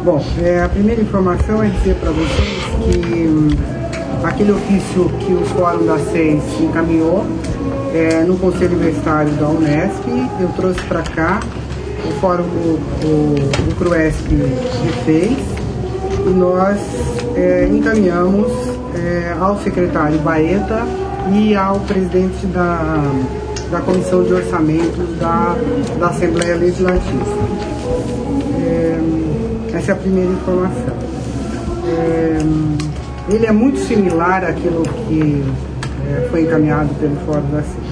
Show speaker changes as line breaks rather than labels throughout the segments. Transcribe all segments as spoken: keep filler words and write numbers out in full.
Bom, é, a primeira informação é dizer para vocês que hum, aquele ofício que o Fórum da SEIS encaminhou é, no Conselho Universitário da Unesp, eu trouxe para cá, o Fórum, o, o, o CRUESP fez, e nós é, encaminhamos é, ao secretário Baeta e ao presidente da, da Comissão de Orçamentos da, da Assembleia Legislativa. É, essa é a primeira informação. É, ele é muito similar àquilo que é, foi encaminhado pelo Fórum da SEIS.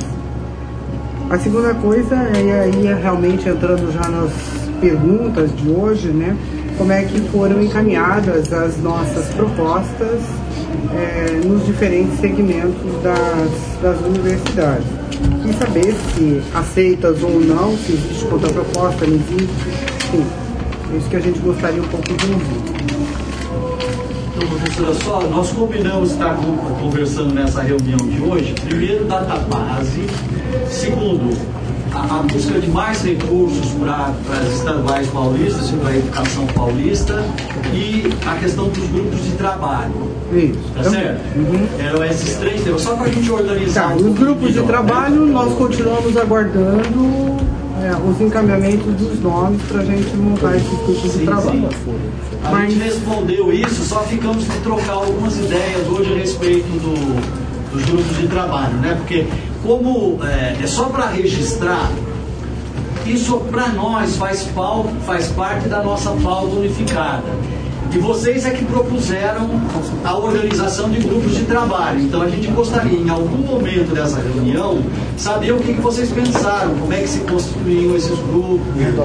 A segunda coisa é aí realmente entrando já nas perguntas de hoje, né? Como é que foram encaminhadas as nossas propostas é, nos diferentes segmentos das, das universidades. E saber se aceitas ou não, se existe contraproposta, não existe, enfim. É isso que a gente gostaria um pouco de ouvir.
Então, professora, só nós combinamos estar conversando nessa reunião de hoje, primeiro, database, segundo, a, a busca de mais recursos para as estaduais paulistas, para a educação paulista, e a questão dos grupos de trabalho.
Isso.
Tá certo?
Uhum.
Eram esses três temas, só para a gente organizar.
Tá,
um
os grupos
melhor,
de trabalho,
né?
nós continuamos aguardando é, os encaminhamentos dos nomes para a gente montar esses grupos
Sim,
de trabalho.
sim. A
Mas...
gente respondeu isso, só ficamos de trocar algumas ideias hoje a respeito do, dos grupos de trabalho, né? Porque como é, é só para registrar, isso para nós faz, pauta, faz parte da nossa pauta unificada. E vocês é que propuseram a organização de grupos de trabalho. Então a gente gostaria, em algum momento dessa reunião, saber o que, que vocês pensaram, como é que se constituíam esses grupos,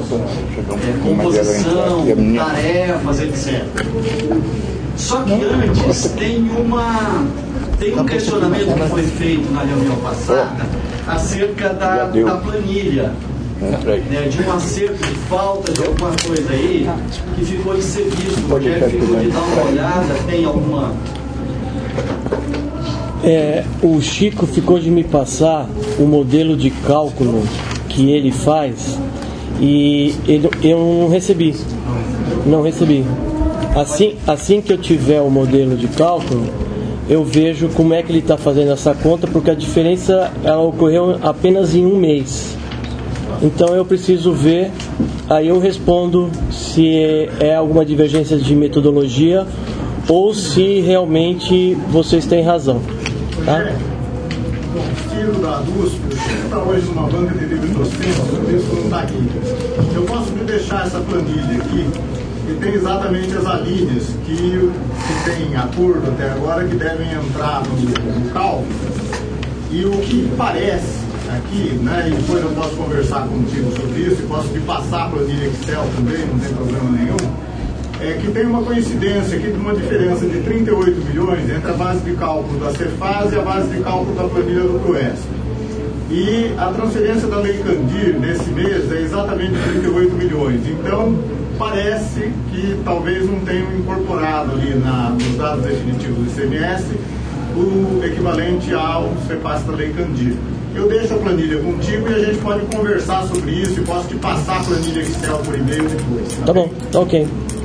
é, composição, tarefas, etcétera. Só que antes tem, uma, tem um questionamento que foi feito na reunião passada acerca da, da planilha. Né, de um acerto de falta de alguma coisa aí que ficou de serviço. O Rogério ficou de dar uma olhada, tem alguma.
É, o Chico ficou de me passar o modelo de cálculo que ele faz e ele, eu não recebi. Não recebi. Assim, assim que eu tiver o modelo de cálculo, eu vejo como é que ele está fazendo essa conta, porque a diferença ela ocorreu apenas em um mês. Então eu preciso ver, aí eu respondo se é alguma divergência de metodologia ou se realmente vocês têm razão. Tá?
Bom, tiro da U S P, o Chico está hoje numa banca de livros docentes, por isso não está aqui. Eu posso me deixar essa planilha aqui, que tem exatamente as alíneas que se tem acordo até agora que devem entrar no, no cálculo. E o que parece aqui, né, e depois eu posso conversar contigo sobre isso e posso te passar a planilha Excel também, não tem problema nenhum, é que tem uma coincidência aqui de uma diferença de trinta e oito milhões entre a base de cálculo da Cefaz e a base de cálculo da planilha do CRUESP. E a transferência da Lei Candir nesse mês é exatamente trinta e oito milhões. Então, parece que talvez não tenham incorporado ali na, nos dados definitivos do I C M S o equivalente ao Cefaz da Lei Candir. Eu deixo a planilha contigo e a gente pode conversar sobre isso e posso te passar a planilha Excel por e-mail depois. Tá,
tá bom, tá ok.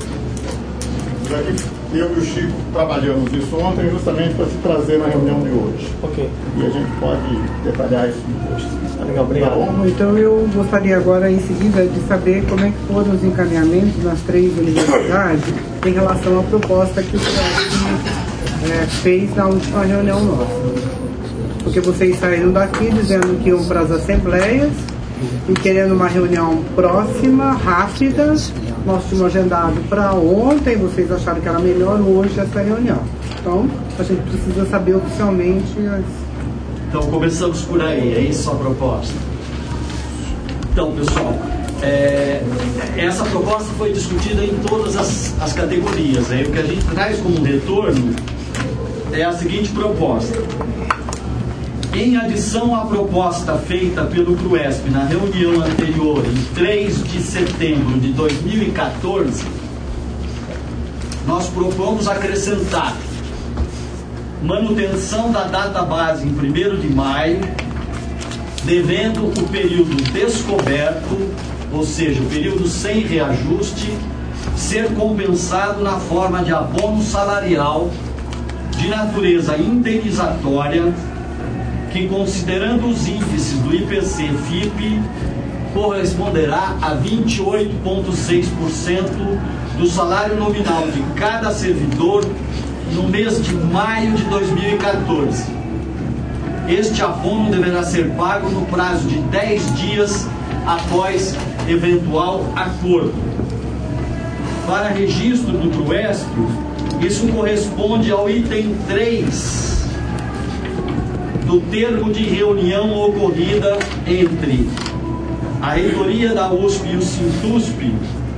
Eu e o Chico trabalhamos isso ontem justamente para se trazer na reunião de hoje.
Ok.
E a gente pode detalhar isso depois.
Tá legal, obrigado.
Tá bom, então eu gostaria agora em seguida de saber como é que foram os encaminhamentos nas três universidades em relação à proposta que o CRUESP é, fez na última reunião nossa. Porque vocês saíram daqui dizendo que iam para as assembleias e querendo uma reunião próxima, rápida. Nós tínhamos agendado para ontem, vocês acharam que era melhor hoje essa reunião. Então, a gente precisa saber oficialmente as...
Então, começamos por aí, é isso a proposta. Então, pessoal, é, essa proposta foi discutida em todas as, as categorias. Aí, o que a gente traz como retorno é a seguinte proposta. Em adição à proposta feita pelo CRUESP na reunião anterior, em três de setembro de dois mil e quatorze, nós propomos acrescentar manutenção da data base em primeiro de maio, devendo o período descoberto, ou seja, o período sem reajuste, ser compensado na forma de abono salarial de natureza indenizatória, que, considerando os índices do I P C F I P, corresponderá a vinte e oito vírgula seis por cento do salário nominal de cada servidor no mês de maio de dois mil e quatorze. Este abono deverá ser pago no prazo de dez dias após eventual acordo. Para registro do PROESP, isso corresponde ao item três do termo de reunião ocorrida entre a reitoria da U S P e o Sintusp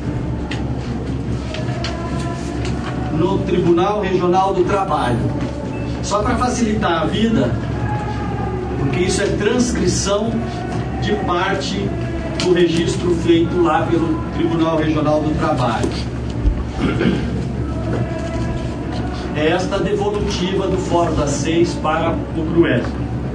no Tribunal Regional do Trabalho. Só para facilitar a vida, porque isso é transcrição de parte do registro feito lá pelo Tribunal Regional do Trabalho. É esta devolutiva do Fórum das Seis para o PROESP.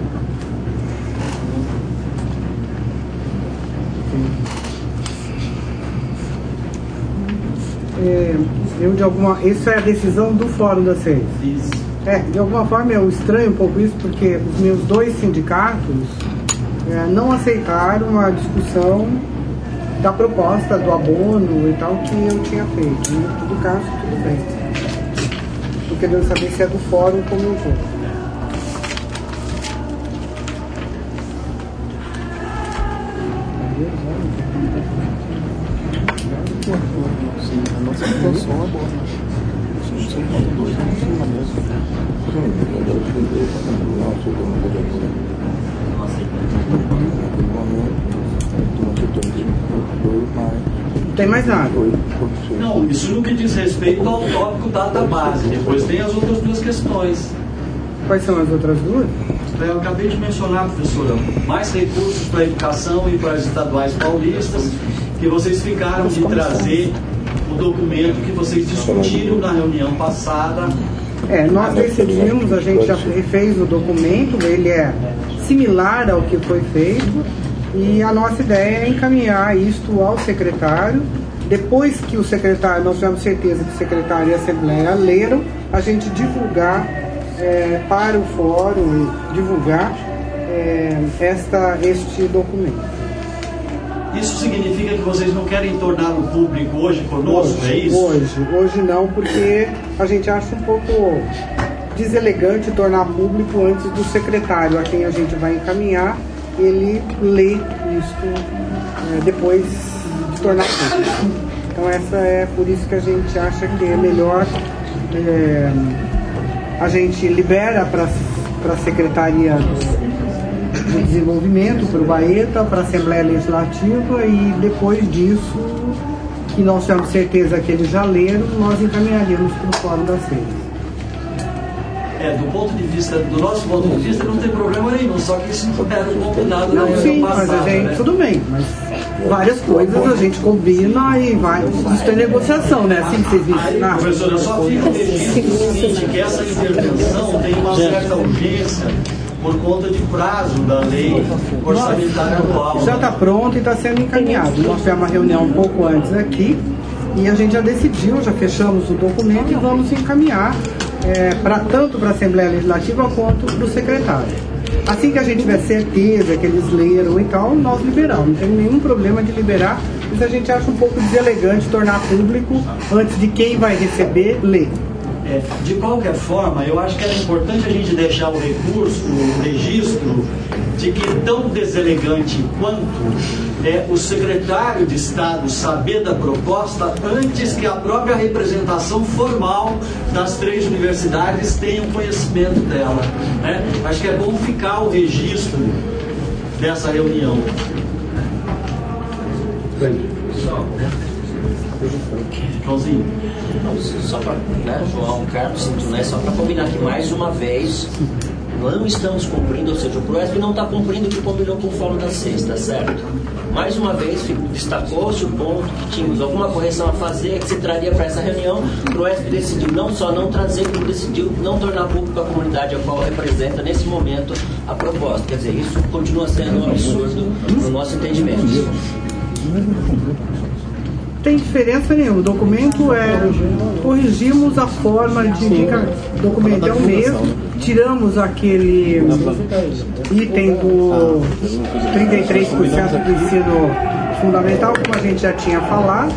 É, eu de alguma, isso é a decisão do Fórum das Seis.
Isso.
É, de alguma forma eu estranho um pouco isso, porque os meus dois sindicatos é, não aceitaram a discussão da proposta do abono e tal que eu tinha feito. Em todo caso, tudo bem. Estou querendo saber se é do Fórum como eu vou.
Sim, a nossa situação é boa. A gente sempre tem dois em cima mesmo.
Não tem mais nada.
Não, isso no que diz respeito ao tópico database. Depois tem as outras duas questões.
Quais são as outras duas?
Eu acabei de mencionar, professora, mais recursos para a educação e para as estaduais paulistas, que vocês ficaram de trazer o documento que vocês discutiram na reunião passada.
É, nós decidimos, a gente já refez o documento, ele é similar ao que foi feito, e a nossa ideia é encaminhar isto ao secretário. Depois que o secretário, nós tivemos certeza que o secretário e a Assembleia leram, a gente divulgar é, para o fórum, divulgar é, esta, este documento.
Isso significa que vocês não querem torná-lo público hoje conosco,
hoje,
é isso?
Hoje, hoje não, porque a gente acha um pouco deselegante tornar público antes do secretário, a quem a gente vai encaminhar, ele lê isso é, depois de tornar público. Então essa é por isso que a gente acha que é melhor é, a gente libera para a Secretaria de Desenvolvimento, para o Baeta, para a Assembleia Legislativa, e depois disso, que nós temos certeza que eles já leram, nós encaminharíamos para o Fórum das Seis.
É, do ponto de vista, do nosso ponto de vista, não tem problema nenhum, só que isso não era combinado na
reunião
passada,
mas a gente,
né?
Tudo bem, mas várias coisas a gente combina e vai. Isso é negociação, né? Assim que vocês me ensinaram.
Professora, só fica o registro seguinte, que essa intervenção tem uma certa urgência por conta de prazo da lei orçamentária anual.
Já está pronto e está sendo encaminhado. Nós tivemos uma reunião um pouco antes aqui e a gente já decidiu, já fechamos o documento e vamos encaminhar é, pra, tanto para a Assembleia Legislativa quanto para o secretário. Assim que a gente tiver certeza que eles leram e tal, nós liberamos. Não tem nenhum problema de liberar, mas a gente acha um pouco deselegante tornar público antes de quem vai receber ler.
É, de qualquer forma, eu acho que era importante a gente deixar o recurso, o registro, de que tão deselegante quanto é o secretário de Estado saber da proposta antes que a própria representação formal das três universidades tenha conhecimento dela, né? Acho que é bom ficar o registro dessa reunião. Joãozinho.
Só para, né, João Carlos Sintonés, só para combinar aqui mais uma vez, não estamos cumprindo, ou seja, o PROESP não está cumprindo o que combinou com o Fórum das Seis, tá certo? Mais uma vez, destacou-se o ponto que tínhamos alguma correção a fazer, que se traria para essa reunião. O PROESP decidiu não só não trazer, como decidiu não tornar público a comunidade a qual representa, nesse momento, a proposta. Quer dizer, isso continua sendo um absurdo no nosso entendimento.
tem diferença nenhuma. O documento é... Corrigimos a forma de indicar. O documento é o mesmo. Tiramos aquele item do trinta e três por cento do ensino fundamental, como a gente já tinha falado.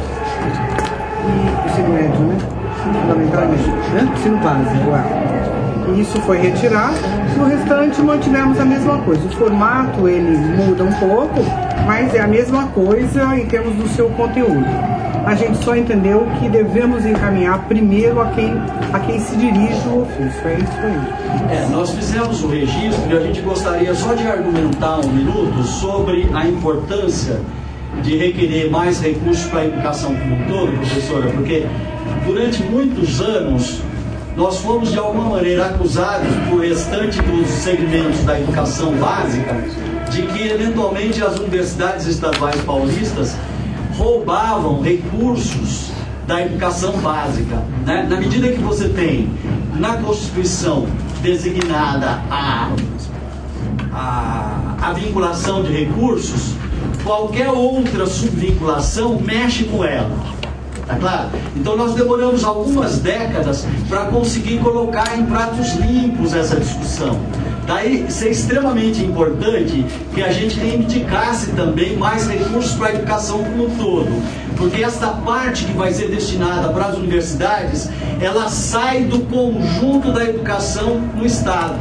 E ensino médio, né? Fundamental é médio, né? Ensino básico, é. Isso foi retirado. No restante mantivemos a mesma coisa. O formato ele muda um pouco, mas é a mesma coisa em termos do seu conteúdo. A gente só entendeu que devemos encaminhar primeiro a quem, a quem se dirige o ofício. É isso aí.
É, nós fizemos o registro e a gente gostaria só de argumentar um minuto sobre a importância de requerer mais recursos para a educação como um todo, professora, porque durante muitos anos nós fomos de alguma maneira acusados por restante dos segmentos da educação básica de que eventualmente as universidades estaduais paulistas roubavam recursos da educação básica, né? Na medida que você tem na Constituição designada a, a, a vinculação de recursos, qualquer outra subvinculação mexe com ela. Tá claro? Então nós demoramos algumas décadas para conseguir colocar em pratos limpos essa discussão. Daí ser extremamente importante que a gente reivindicasse também mais recursos para a educação como um todo, porque esta parte que vai ser destinada para as universidades, ela sai do conjunto da educação no Estado.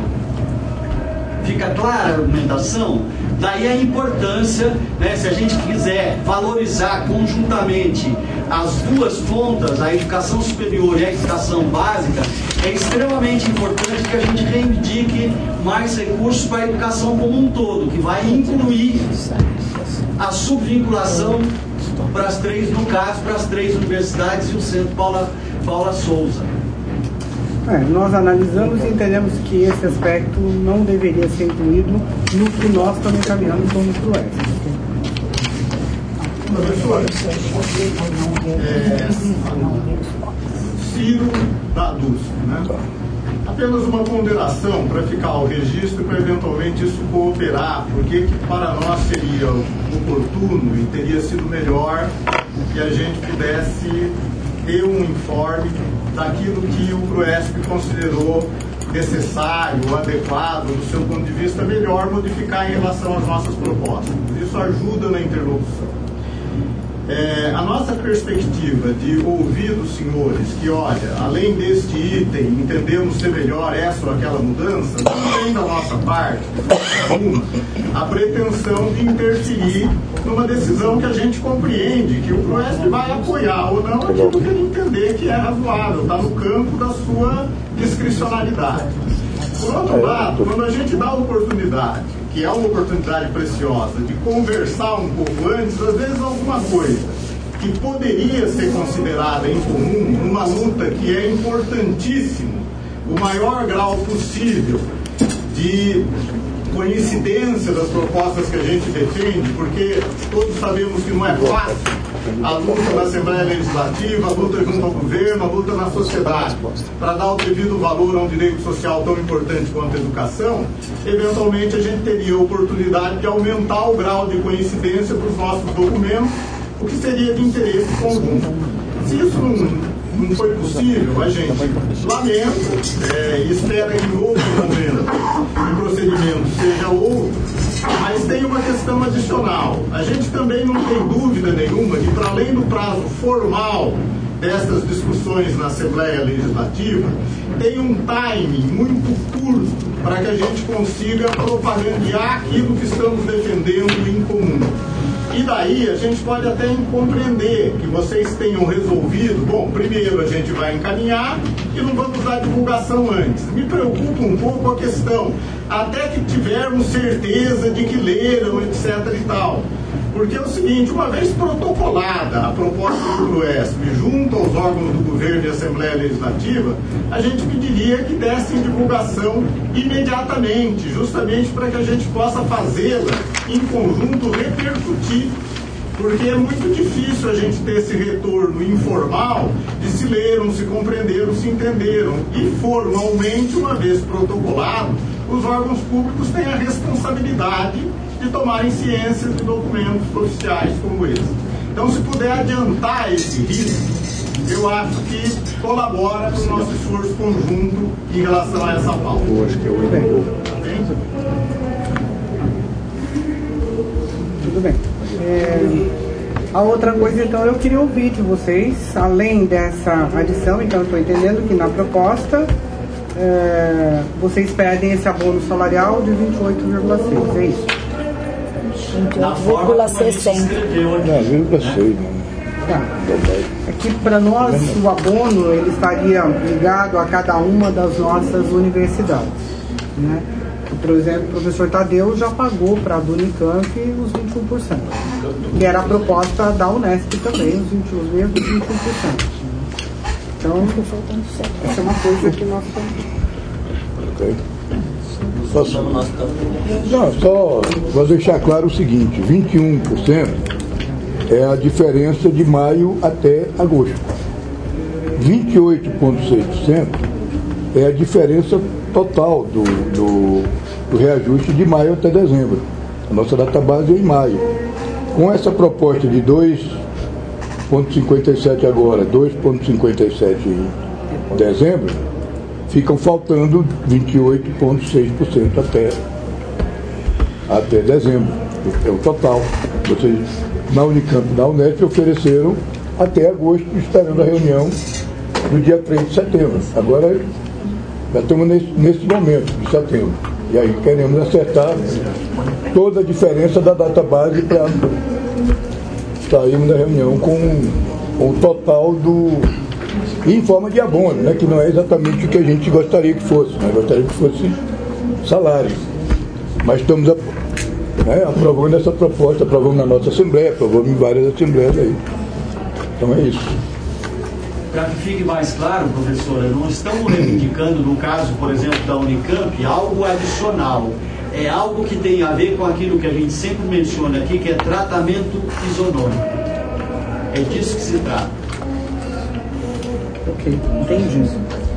Fica clara a argumentação? Daí a importância, né, se a gente quiser valorizar conjuntamente as duas pontas, a educação superior e a educação básica, é extremamente importante que a gente reivindique mais recursos para a educação como um todo, que vai incluir a subvinculação para as três, no caso, para as três universidades e o Centro Paula, Paula Souza.
É, nós analisamos e entendemos que esse aspecto não deveria ser incluído no que nós estamos encaminhando como PROESP.
Professor, é, Ciro da D U S P, né? Apenas uma ponderação para ficar ao registro e para eventualmente isso cooperar, porque que para nós seria oportuno e teria sido melhor que a gente pudesse ter um informe daquilo que o PROESP considerou necessário, adequado, do seu ponto de vista, melhor modificar em relação às nossas propostas. Isso ajuda na interlocução. É, a nossa perspectiva de ouvir dos senhores que, olha, além deste item, entendemos ser melhor essa ou aquela mudança, não tem da nossa parte, uma, a pretensão de interferir numa decisão que a gente compreende que o PROESP vai apoiar ou não aquilo que ele entender que é razoável, está no campo da sua discricionalidade. Por outro lado, quando a gente dá a oportunidade, que é uma oportunidade preciosa, de conversar um pouco antes, às vezes alguma coisa que poderia ser considerada em comum, numa luta que é importantíssimo, o maior grau possível de coincidência das propostas que a gente defende, porque todos sabemos que não é fácil a luta na Assembleia Legislativa, a luta junto ao governo, a luta na sociedade, para dar o devido valor a um direito social tão importante quanto a educação. Eventualmente a gente teria a oportunidade de aumentar o grau de coincidência dos nossos documentos, o que seria de interesse conjunto. Se isso não não foi possível, a gente lamenta, é, espera que em outro momento o procedimento seja outro, mas tem uma questão adicional. A gente também não tem dúvida nenhuma que, para além do prazo formal dessas discussões na Assembleia Legislativa, tem um timing muito curto para que a gente consiga propagandear aquilo que estamos defendendo em comum. E daí a gente pode até compreender que vocês tenham resolvido, bom, primeiro a gente vai encaminhar e não vamos dar divulgação antes. Me preocupa um pouco a questão, até que tivermos certeza de que leram, etc e tal. Porque é o seguinte, uma vez protocolada a proposta do PROESP junto aos órgãos do governo e Assembleia Legislativa, a gente pediria que dessem divulgação imediatamente, justamente para que a gente possa fazê-la em conjunto repercutir, porque é muito difícil a gente ter esse retorno informal de se leram, se compreenderam, se entenderam. E formalmente, uma vez protocolado, os órgãos públicos têm a responsabilidade de tomarem ciência de documentos oficiais como esse. Então, se puder adiantar esse risco, eu acho que colabora com o nosso esforço conjunto em relação a essa pauta.
Eu acho que eu bem.
Tá bem?
Tudo bem. É, a outra coisa, então, eu queria ouvir de vocês, além dessa adição, então eu estou entendendo que na proposta é, vocês pedem esse abono salarial de vinte e oito vírgula seis, é isso?
vinte e oito vírgula sessenta.
Não, vírgula seis, não.
Tá. É que para nós o abono ele estaria ligado a cada uma das nossas universidades, né? Por exemplo, o professor Tadeu já pagou para a do Unicamp os vinte e um por cento, que era a proposta da Unesp também, os, vinte, os mesmos vinte e um por cento. Então, essa é uma coisa que nós estamos...
Ok. Posso... Não, só vou deixar claro o seguinte, vinte e um por cento é a diferença de maio até agosto. vinte e oito vírgula seis por cento é a diferença total do, do, do reajuste de maio até dezembro. A nossa database é em maio. Com essa proposta de dois vírgula cinquenta e sete agora, dois vírgula cinquenta e sete em dezembro, ficam faltando vinte e oito vírgula seis por cento até, até dezembro. É o total. Vocês, na Unicamp e na Unesp, ofereceram até agosto, esperando a reunião no dia três de setembro. Agora, já estamos nesse, nesse momento de setembro. E aí queremos acertar toda a diferença da database para sairmos da reunião com, com o total do... em forma de abono, né, que não é exatamente o que a gente gostaria que fosse. Nós gostaríamos que fosse salário. Mas estamos a, né, aprovando essa proposta, aprovamos na nossa Assembleia, aprovamos em várias Assembleias aí. Então é isso.
Para que fique mais claro, professora, não estamos reivindicando, no caso, por exemplo, da Unicamp, algo adicional. É algo que tem a ver com aquilo que a gente sempre menciona aqui, que é tratamento isonômico. É disso que se trata.
Ok, entendi.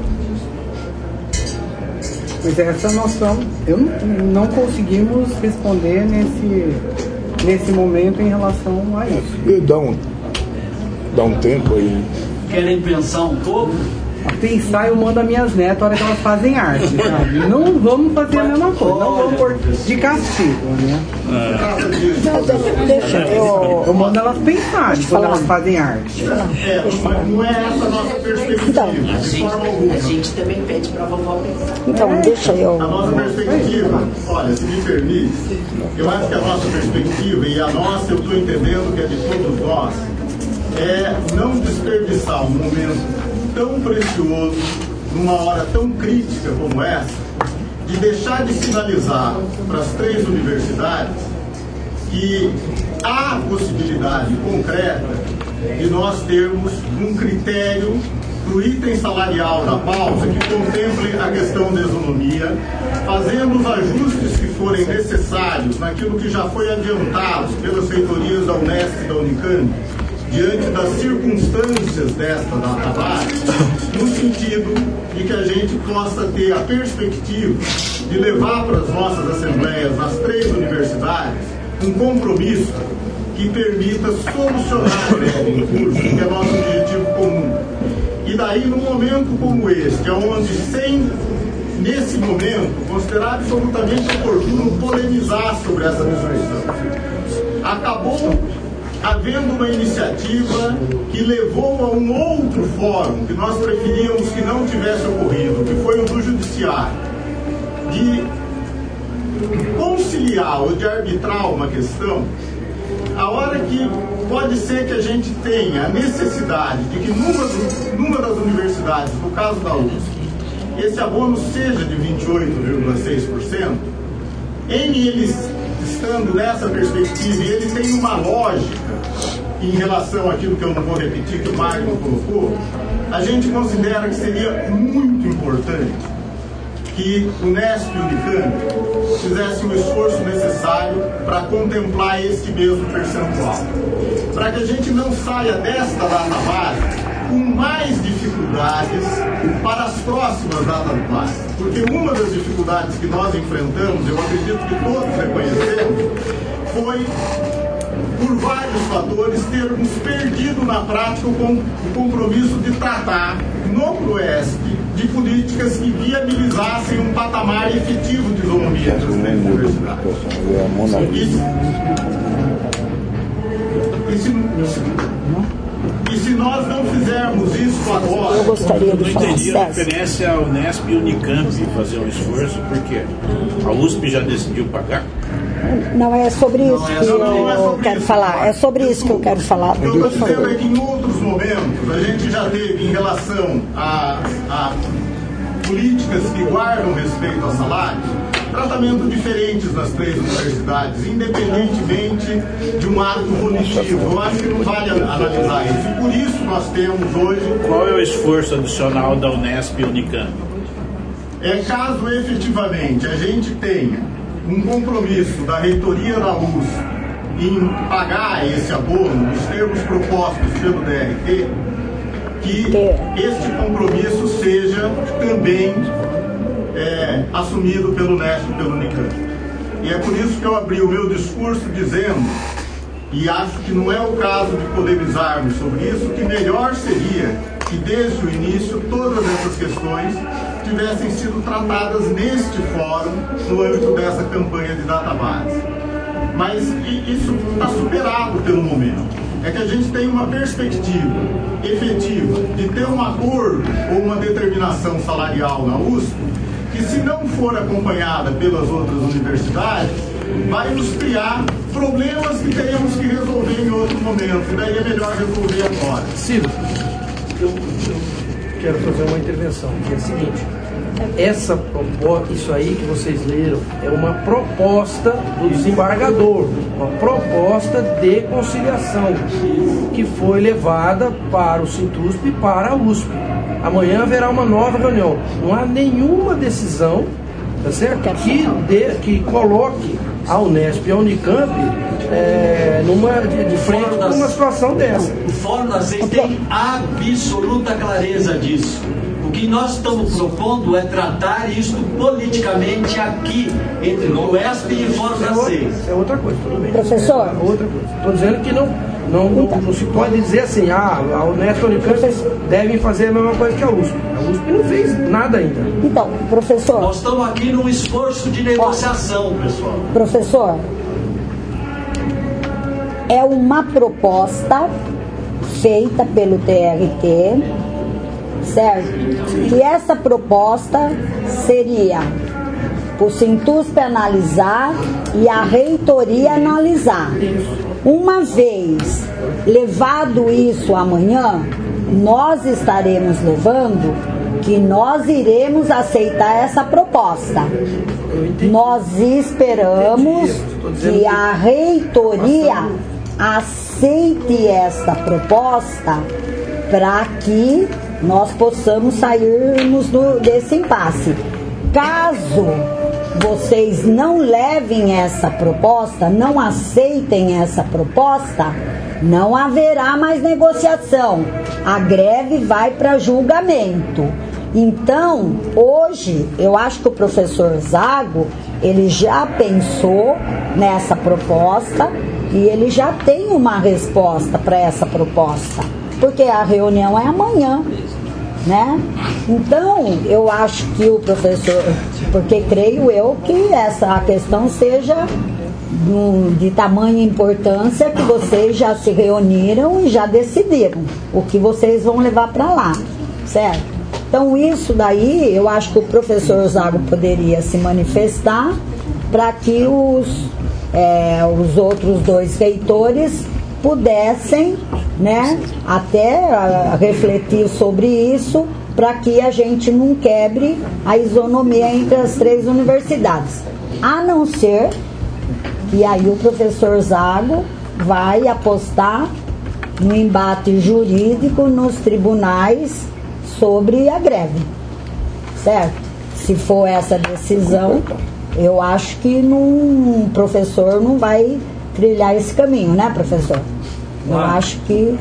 Mas essa noção, eu não, não conseguimos responder nesse, nesse momento em relação a isso.
Dá um, dá um tempo aí.
Querem pensar um pouco?
A pensar, eu mando as minhas netas a hora que elas fazem arte, sabe? Não vamos fazer a mesma coisa, não vamos pôr de castigo, né?
Não, deixa, deixa eu...
Eu mando elas pensarem quando elas fazem arte.
É, mas não é essa a nossa perspectiva,
Então,
de forma alguma.
A gente também pede para a vovó pensar.
Então, deixa eu...
A nossa perspectiva, olha, se me permite, eu acho que a nossa perspectiva, e a nossa eu estou entendendo que é de todos nós, é não desperdiçar um momento tão precioso, numa hora tão crítica como essa, de deixar de sinalizar para as três universidades que há possibilidade concreta de nós termos um critério para o item salarial da pauta que contemple a questão da isonomia, fazendo os ajustes que forem necessários naquilo que já foi adiantado pelas reitorias da Unesp e da Unicamp, diante das circunstâncias desta database, no sentido de que a gente possa ter a perspectiva de levar para as nossas assembleias, nas três universidades, um compromisso que permita solucionar a greve em curso, que é nosso objetivo comum. E daí, num momento como este, onde, sem, nesse momento, considerar absolutamente oportuno polemizar sobre essa discussão, acabou havendo uma iniciativa que levou a um outro fórum que nós preferíamos que não tivesse ocorrido, que foi o do Judiciário, de conciliar ou de arbitrar uma questão, a hora que pode ser que a gente tenha a necessidade de que numa, do, numa das universidades, no caso da U S P, esse abono seja de vinte e oito vírgula seis por cento, em eles estando nessa perspectiva, e ele tem uma lógica em relação àquilo que eu não vou repetir, que o Magno colocou, a gente considera que seria muito importante que o Unesp e o Unicamp fizessem o esforço necessário para contemplar esse mesmo percentual. Para que a gente não saia desta database com mais dificuldades para as próximas databases. Porque uma das dificuldades que nós enfrentamos, eu acredito que todos reconhecemos, foi por vários fatores, termos perdido na prática o, com, o compromisso de tratar no PROESP de políticas que viabilizassem um patamar efetivo de isonomia entre as três universidades. E, e, se, e se nós não fizermos isso agora...
Eu gostaria de falar.
Eu não entendi a referência ao Unesp e Unicamp fazer um esforço, porque a U S P já decidiu pagar.
Não é sobre isso
não, é
que
sobre,
eu
não é sobre
quero
isso,
falar.
Marcos.
É sobre isso que eu quero falar.
O que eu estou dizendo é que em outros momentos a gente já teve em relação a, a políticas que guardam respeito a salários, tratamento diferentes nas três universidades, independentemente de um ato punitivo. Eu acho que não vale analisar isso. E por isso nós temos hoje...
Qual é o esforço adicional da Unesp e Unicamp?
É caso efetivamente a gente tenha um compromisso da reitoria da U S P em pagar esse abono nos termos propostos pelo D R T, que este compromisso seja também é, assumido pelo Unesp e pelo Unicamp. E é por isso que eu abri o meu discurso dizendo, e acho que não é o caso de polemizarmos sobre isso, que melhor seria que desde o início todas essas questões tivessem sido tratadas neste fórum, no âmbito dessa campanha de database. Mas isso está superado pelo momento. É que a gente tem uma perspectiva efetiva de ter um acordo ou uma determinação salarial na U S P, que se não for acompanhada pelas outras universidades, vai nos criar problemas que teremos que resolver em outro momento. E daí é melhor resolver agora.
Ciro, eu, eu quero fazer uma intervenção, que é a seguinte: essa proposta, isso aí que vocês leram, é uma proposta do desembargador, uma proposta de conciliação que foi levada para o Sintusp e para a U S P. Amanhã haverá uma nova reunião. Não há nenhuma decisão, tá certo? Que, de, que coloque a Unesp e a Unicamp é, numa, de, de frente com uma situação dessa.
O Fórum das Seis tem absoluta clareza disso. O que nós estamos propondo é tratar isso politicamente aqui, entre o UESP e o Fórum das Seis.
É outra coisa, tudo bem.
Professor?
É outra coisa. Estou dizendo que não, não, não, não se pode dizer assim, ah, a Unesp e a Unicamp devem fazer a mesma coisa que a U S P. A U S P não fez nada ainda.
Então, professor...
Nós estamos aqui num esforço de negociação, pessoal.
Professor, é uma proposta feita pelo T R T, certo? E essa proposta seria o Sintusp analisar e a reitoria analisar. Uma vez levado isso amanhã, nós estaremos levando que nós iremos aceitar essa proposta. Nós esperamos que a reitoria aceite esta proposta para que nós possamos sairmos do, desse impasse. Caso vocês não levem essa proposta, não aceitem essa proposta, não haverá mais negociação. A greve vai para julgamento. Então, hoje, eu acho que o professor Zago, ele já pensou nessa proposta e ele já tem uma resposta para essa proposta, porque a reunião é amanhã, né? Então, eu acho que o professor, porque creio eu que essa questão seja de tamanha importância que vocês já se reuniram e já decidiram o que vocês vão levar para lá, certo? Então, isso daí, eu acho que o professor Zago poderia se manifestar para que os, é, os outros dois reitores pudessem, né, até a, refletir sobre isso, para que a gente não quebre a isonomia entre as três universidades. A não ser que aí o professor Zago vai apostar no embate jurídico nos tribunais sobre a greve, certo? Se for essa decisão, eu acho que o professor não vai trilhar esse caminho, né, professor? Eu acho que...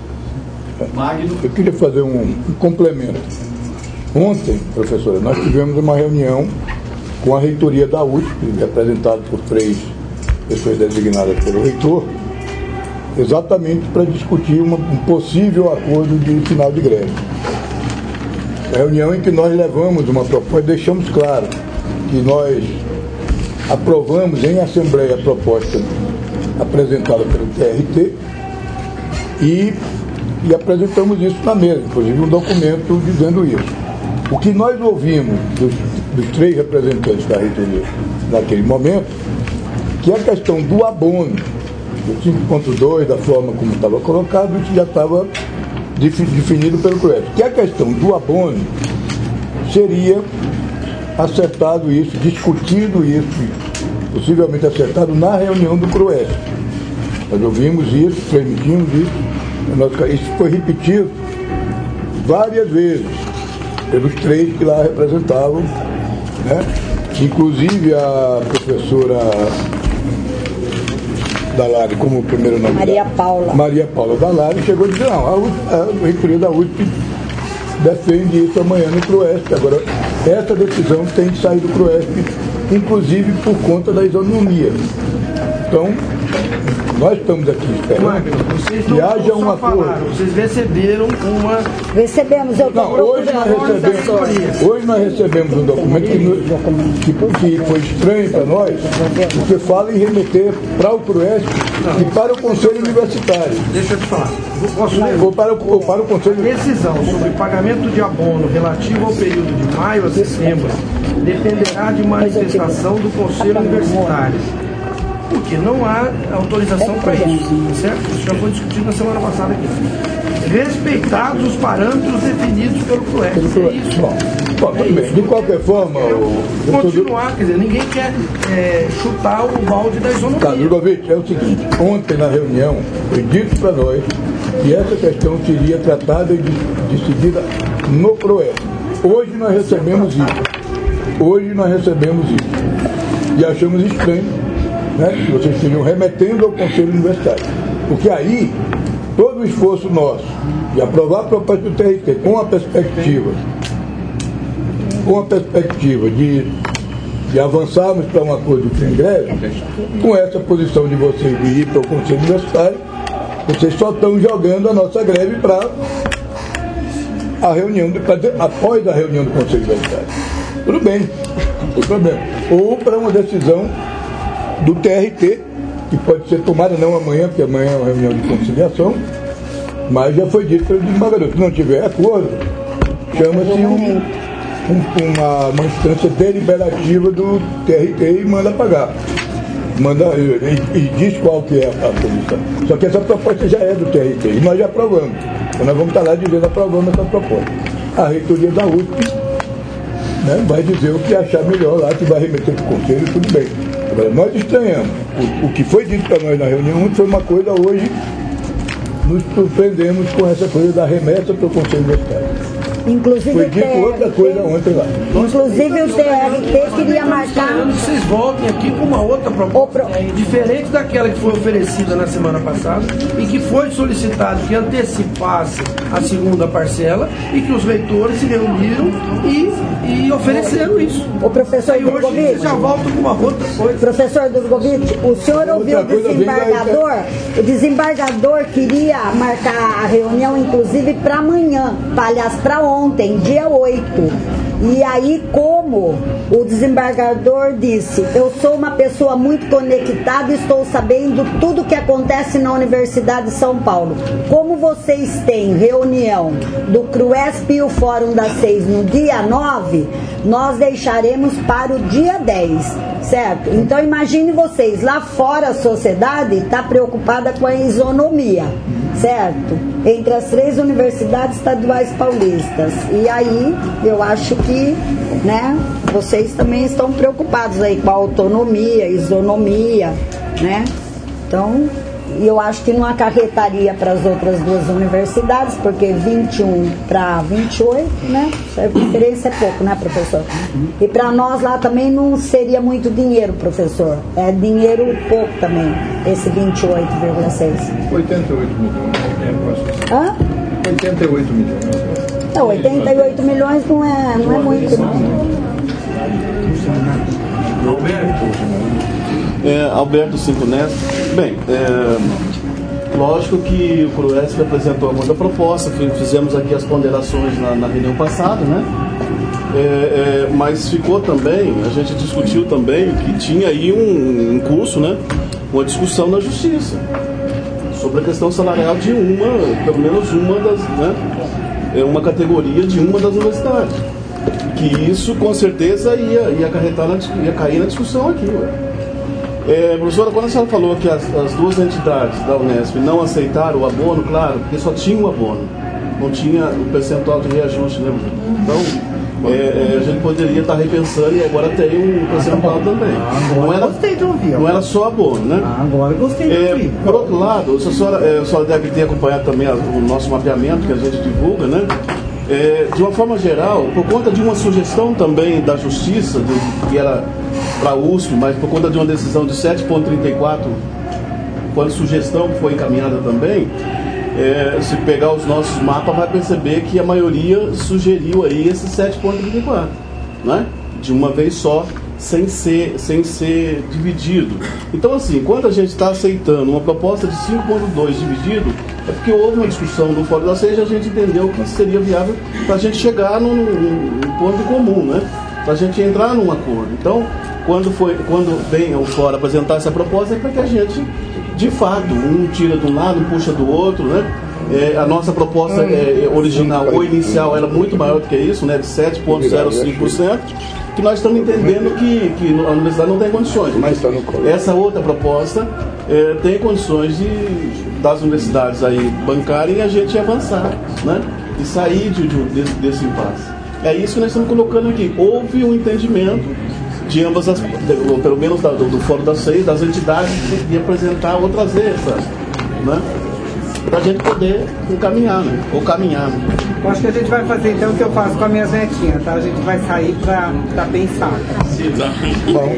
Eu queria fazer um, um complemento. Ontem, professora, nós tivemos uma reunião com a reitoria da U S P, representada por três pessoas designadas pelo reitor, exatamente para discutir uma, um possível acordo de final de greve. Reunião em que nós levamos uma proposta, deixamos claro que nós aprovamos em assembleia a proposta apresentada pelo T R T e, e apresentamos isso na mesa, inclusive um documento dizendo isso. O que nós ouvimos dos, dos três representantes da reitoria naquele momento, que a questão do abono, do cinco ponto dois, da forma como estava colocado, isso já estava definido pelo CRUESP, que a questão do abono seria acertado isso, discutido isso, possivelmente acertado na reunião do CRUESP. Nós ouvimos isso, transmitimos isso, isso foi repetido várias vezes pelos três que lá representavam, né? Inclusive a professora Dalari, como o primeiro nome
Maria
dela,
Paula.
Maria Paula Dalari, chegou a dizer, não, a, U S P, a reitoria da U S P defende isso amanhã no CRUESP. Agora, essa decisão tem que sair do CRUESP, inclusive por conta da isonomia. Então, nós estamos aqui esperando
Magno, vocês
que
não
haja um
só
acordo.
falaram, vocês receberam uma...
Recebemos, eu
Não, hoje nós, recebemos, hoje nós recebemos um documento que, no- que, que foi estranho para nós, porque fala em remeter para o CRUESP e para o Conselho Universitário.
Deixa eu te falar. Posso ler?
Ou para o, ou para o Conselho
Decisão sobre pagamento de abono relativo ao período de maio a setembro dependerá de manifestação do Conselho Universitário, porque não há autorização para isso, certo? Isso já foi discutido na semana passada aqui. Respeitados os parâmetros definidos pelo CRUESP. É isso.
Bom, bom, tudo bem. De qualquer forma, o
Continuar, quer dizer, ninguém quer é, chutar o balde da
Tá,
isonomia.
Drogovic, é o seguinte, ontem na reunião foi dito para nós que essa questão seria tratada e de- decidida no CRUESP. Hoje nós recebemos isso. Hoje nós recebemos isso. E achamos estranho, né, que vocês estejam remetendo ao Conselho Universitário. Porque aí, todo o esforço nosso de aprovar a proposta do T R T com a perspectiva, com a perspectiva de, de avançarmos para um acordo de sem greve, com essa posição de vocês de ir para o Conselho Universitário, vocês só estão jogando a nossa greve para a reunião, do, pra, após a reunião do Conselho Universitário. Tudo bem, não tem problema. Ou para uma decisão do T R T, que pode ser tomada não amanhã, porque amanhã é uma reunião de conciliação, mas já foi dito pelo desembargador. Se não tiver acordo, chama-se um, um, uma, uma instância deliberativa do T R T e manda pagar. Manda, e, e diz qual que é a, a posição. Só que essa proposta já é do T R T e nós já aprovamos. Então nós vamos estar lá dizendo aprovamos essa proposta. A reitoria da U S P, né, vai dizer o que achar melhor lá, que vai remeter para o conselho, tudo bem. Agora, nós estranhamos. O, o que foi dito para nós na reunião foi uma coisa, hoje nos surpreendemos com essa coisa da remessa para o Conselho Universitário.
Inclusive
Foi
o
dito outra coisa ontem lá.
Inclusive o T R T queria marcar.
Que vocês voltem aqui com uma outra proposta, diferente daquela que foi oferecida na semana passada e que foi solicitado que antecipasse a segunda parcela e que os reitores se reuniram e, e ofereceram isso.
O professor
E hoje
Drogovic,
vocês já voltam com uma outra coisa.
professor Drogovic, o senhor ouviu o
Outra coisa vem daí,
desembargador? O desembargador queria marcar a reunião, inclusive, para amanhã, para, aliás, para ontem, dia oito. E aí, como o desembargador disse, eu sou uma pessoa muito conectada e estou sabendo tudo o que acontece na Universidade de São Paulo. Como vocês têm reunião do CRUESP e o Fórum das Seis no dia nove, nós deixaremos para o dia dez, certo? Então imagine vocês, lá fora a sociedade está preocupada com a isonomia, certo? Entre as três universidades estaduais paulistas. E aí, eu acho que, né, vocês também estão preocupados aí com a autonomia, isonomia, né? Então, eu acho que não acarretaria para as outras duas universidades, porque vinte e um para vinte e oito, né? A diferença é pouco, né, professor? E para nós lá também não seria muito dinheiro, professor. É dinheiro pouco também, esse vinte e oito vírgula seis.
oitenta e oito milhões.
Hã?
oitenta e oito milhões.
Não, oitenta e oito milhões não é, não é muito, não.
É, Alberto Cinco Neto. Bem, é, Lógico que o CRUESP apresentou uma proposta, fizemos aqui as ponderações na, na reunião passada, né? É, é, mas ficou também, a gente discutiu também que tinha aí um, um curso, né? Uma discussão na justiça sobre a questão salarial de uma, pelo menos uma das, né? É uma categoria de uma das universidades. Que isso com certeza ia, ia, acarretar na, ia cair na discussão aqui, ué. É, professora, quando a senhora falou que as, as duas entidades da Unesp não aceitaram o abono, claro, porque só tinha o abono, não tinha o percentual de reajuste, né? Então, é, é, a gente poderia estar repensando e agora tem um percentual também.
Agora
não era,
gostei de ouvir.
Não era só abono, né?
Agora gostei de
é,
ouvir.
Por outro lado, a senhora, é, a senhora deve ter acompanhado também a, o nosso mapeamento que a gente divulga, né? É, de uma forma geral, por conta de uma sugestão também da Justiça, de, que era para a U S P, mas por conta de uma decisão de sete ponto trinta e quatro, quando sugestão que foi encaminhada também, é, se pegar os nossos mapas vai perceber que a maioria sugeriu aí esse sete ponto trinta e quatro, né? De uma vez só, sem ser, sem ser dividido. Então assim, quando a gente está aceitando uma proposta de cinco ponto dois dividido, é porque houve uma discussão no Fórum da SES e a gente entendeu que seria viável para a gente chegar num, num, num ponto comum, né? Para a gente entrar num acordo. Então, quando, foi, quando vem o Fórum apresentar essa proposta, é para que a gente, de fato, um tira de um lado, um puxa do outro, né? É, a nossa proposta é, original ou inicial era muito maior do que isso, né? De sete vírgula zero cinco por cento, que nós estamos entendendo que, que a universidade não tem condições, mas essa outra proposta é, tem condições de, das universidades aí bancarem e a gente avançar, né? E sair de, de, desse, desse impasse. É isso que nós estamos colocando aqui. Houve um entendimento de ambas as, de, pelo menos da, do, do Fórum da SEI, das entidades de apresentar ou trazer essa, né? Para a gente poder encaminhar, né? Ou caminhar, né?
Eu acho que a gente vai fazer então o que eu faço com as minhas netinhas, tá? A gente vai sair para pensar.
Bom.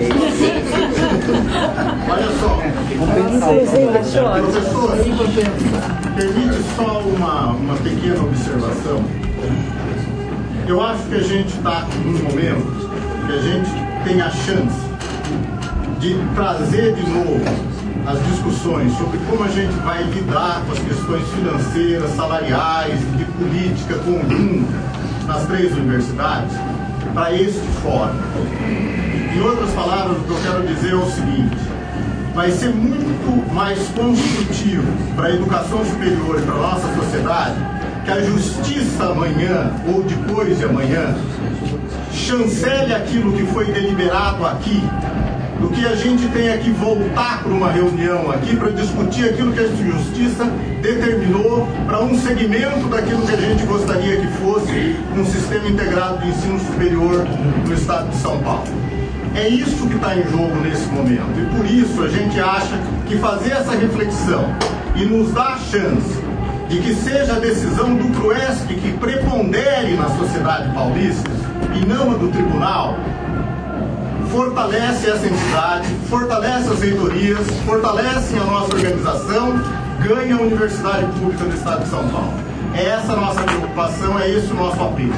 Olha só. Professor, permite só uma, uma pequena observação. Eu acho que a gente está num momento que a gente tem a chance de trazer de novo as discussões sobre como a gente vai lidar com as questões financeiras, salariais, de política conjunta nas três universidades para este fórum. Em outras palavras, o que eu quero dizer é o seguinte: vai ser muito mais construtivo para a educação superior e para a nossa sociedade que a justiça amanhã ou depois de amanhã chancele aquilo que foi deliberado aqui, do que a gente tenha que voltar para uma reunião aqui para discutir aquilo que a justiça determinou para um segmento daquilo que a gente gostaria que fosse um sistema integrado de ensino superior no estado de São Paulo. É isso que está em jogo nesse momento e por isso a gente acha que fazer essa reflexão e nos dar a chance de que seja a decisão do CRUESP que prepondere na sociedade paulista e não a do tribunal, fortalece essa entidade, fortalece as reitorias, fortalece a nossa organização, ganha a universidade pública do estado de São Paulo. É essa a nossa preocupação, é esse o nosso apelo.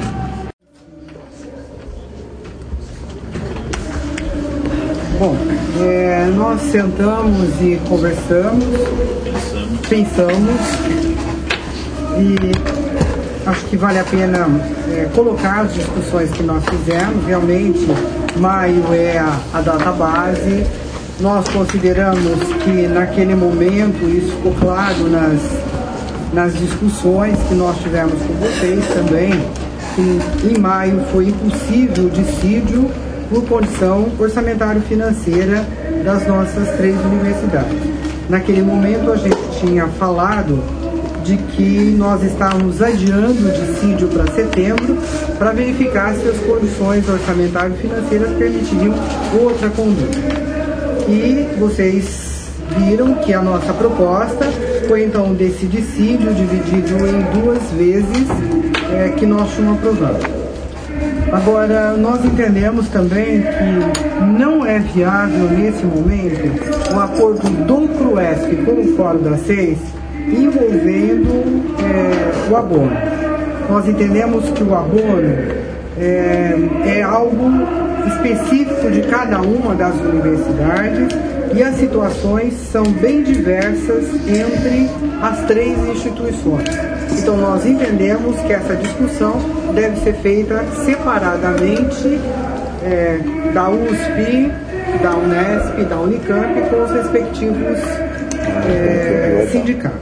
Bom, é, nós sentamos e conversamos, pensamos e acho que vale a pena é, colocar as discussões que nós fizemos. Realmente, maio é a, a data base. Nós consideramos que naquele momento, isso ficou claro nas, nas discussões que nós tivemos com vocês também, que em maio foi impossível o dissídio por condição orçamentário-financeira das nossas três universidades. Naquele momento a gente tinha falado de que nós estávamos adiando o dissídio para setembro para verificar se as condições orçamentário-financeiras permitiriam outra conduta. E vocês viram que a nossa proposta foi então desse dissídio dividido em duas vezes é, que nós tínhamos aprovado. Agora, nós entendemos também que não é viável nesse momento o acordo do CRUESP com o Fórum da SES envolvendo é, o abono. Nós entendemos que o abono é, é algo específico de cada uma das universidades e as situações são bem diversas entre as três instituições. Então nós entendemos que essa discussão deve ser feita separadamente é, da U S P, da Unesp, da Unicamp, com os respectivos é, sindicatos.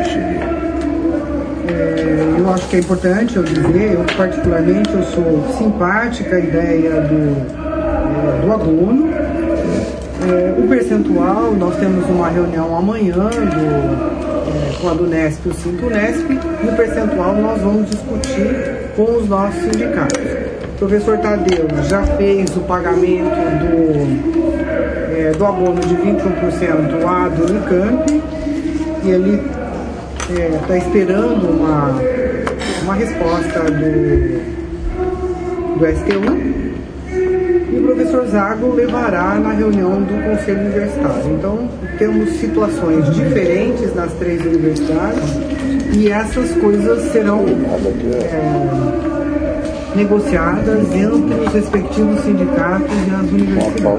É, eu acho que é importante eu dizer, eu particularmente eu sou simpática à ideia do, é, do abono. É, o percentual, nós temos uma reunião amanhã do, é, com a do Unesp e o Sintunesp, e o percentual nós vamos discutir com os nossos sindicatos. O professor Tadeu já fez o pagamento do, é, do abono de vinte e um por cento lá do Unicamp, e ele está é, esperando uma, uma resposta do, do S T U, e o professor Zago levará na reunião do Conselho Universitário. Então, temos situações diferentes nas três universidades, e essas coisas serão é, negociadas entre os respectivos sindicatos e as universidades.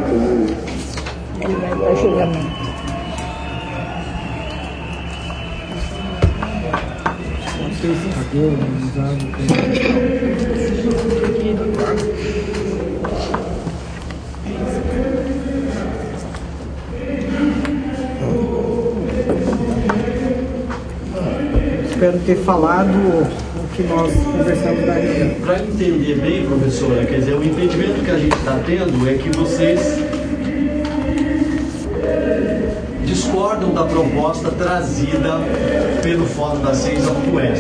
Espero ter falado o que nós conversamos na reunião.
Para entender bem, professora, quer dizer, o entendimento que a gente está tendo é que vocês discordam da proposta trazida pelo Fórum das Seis ao Uesp.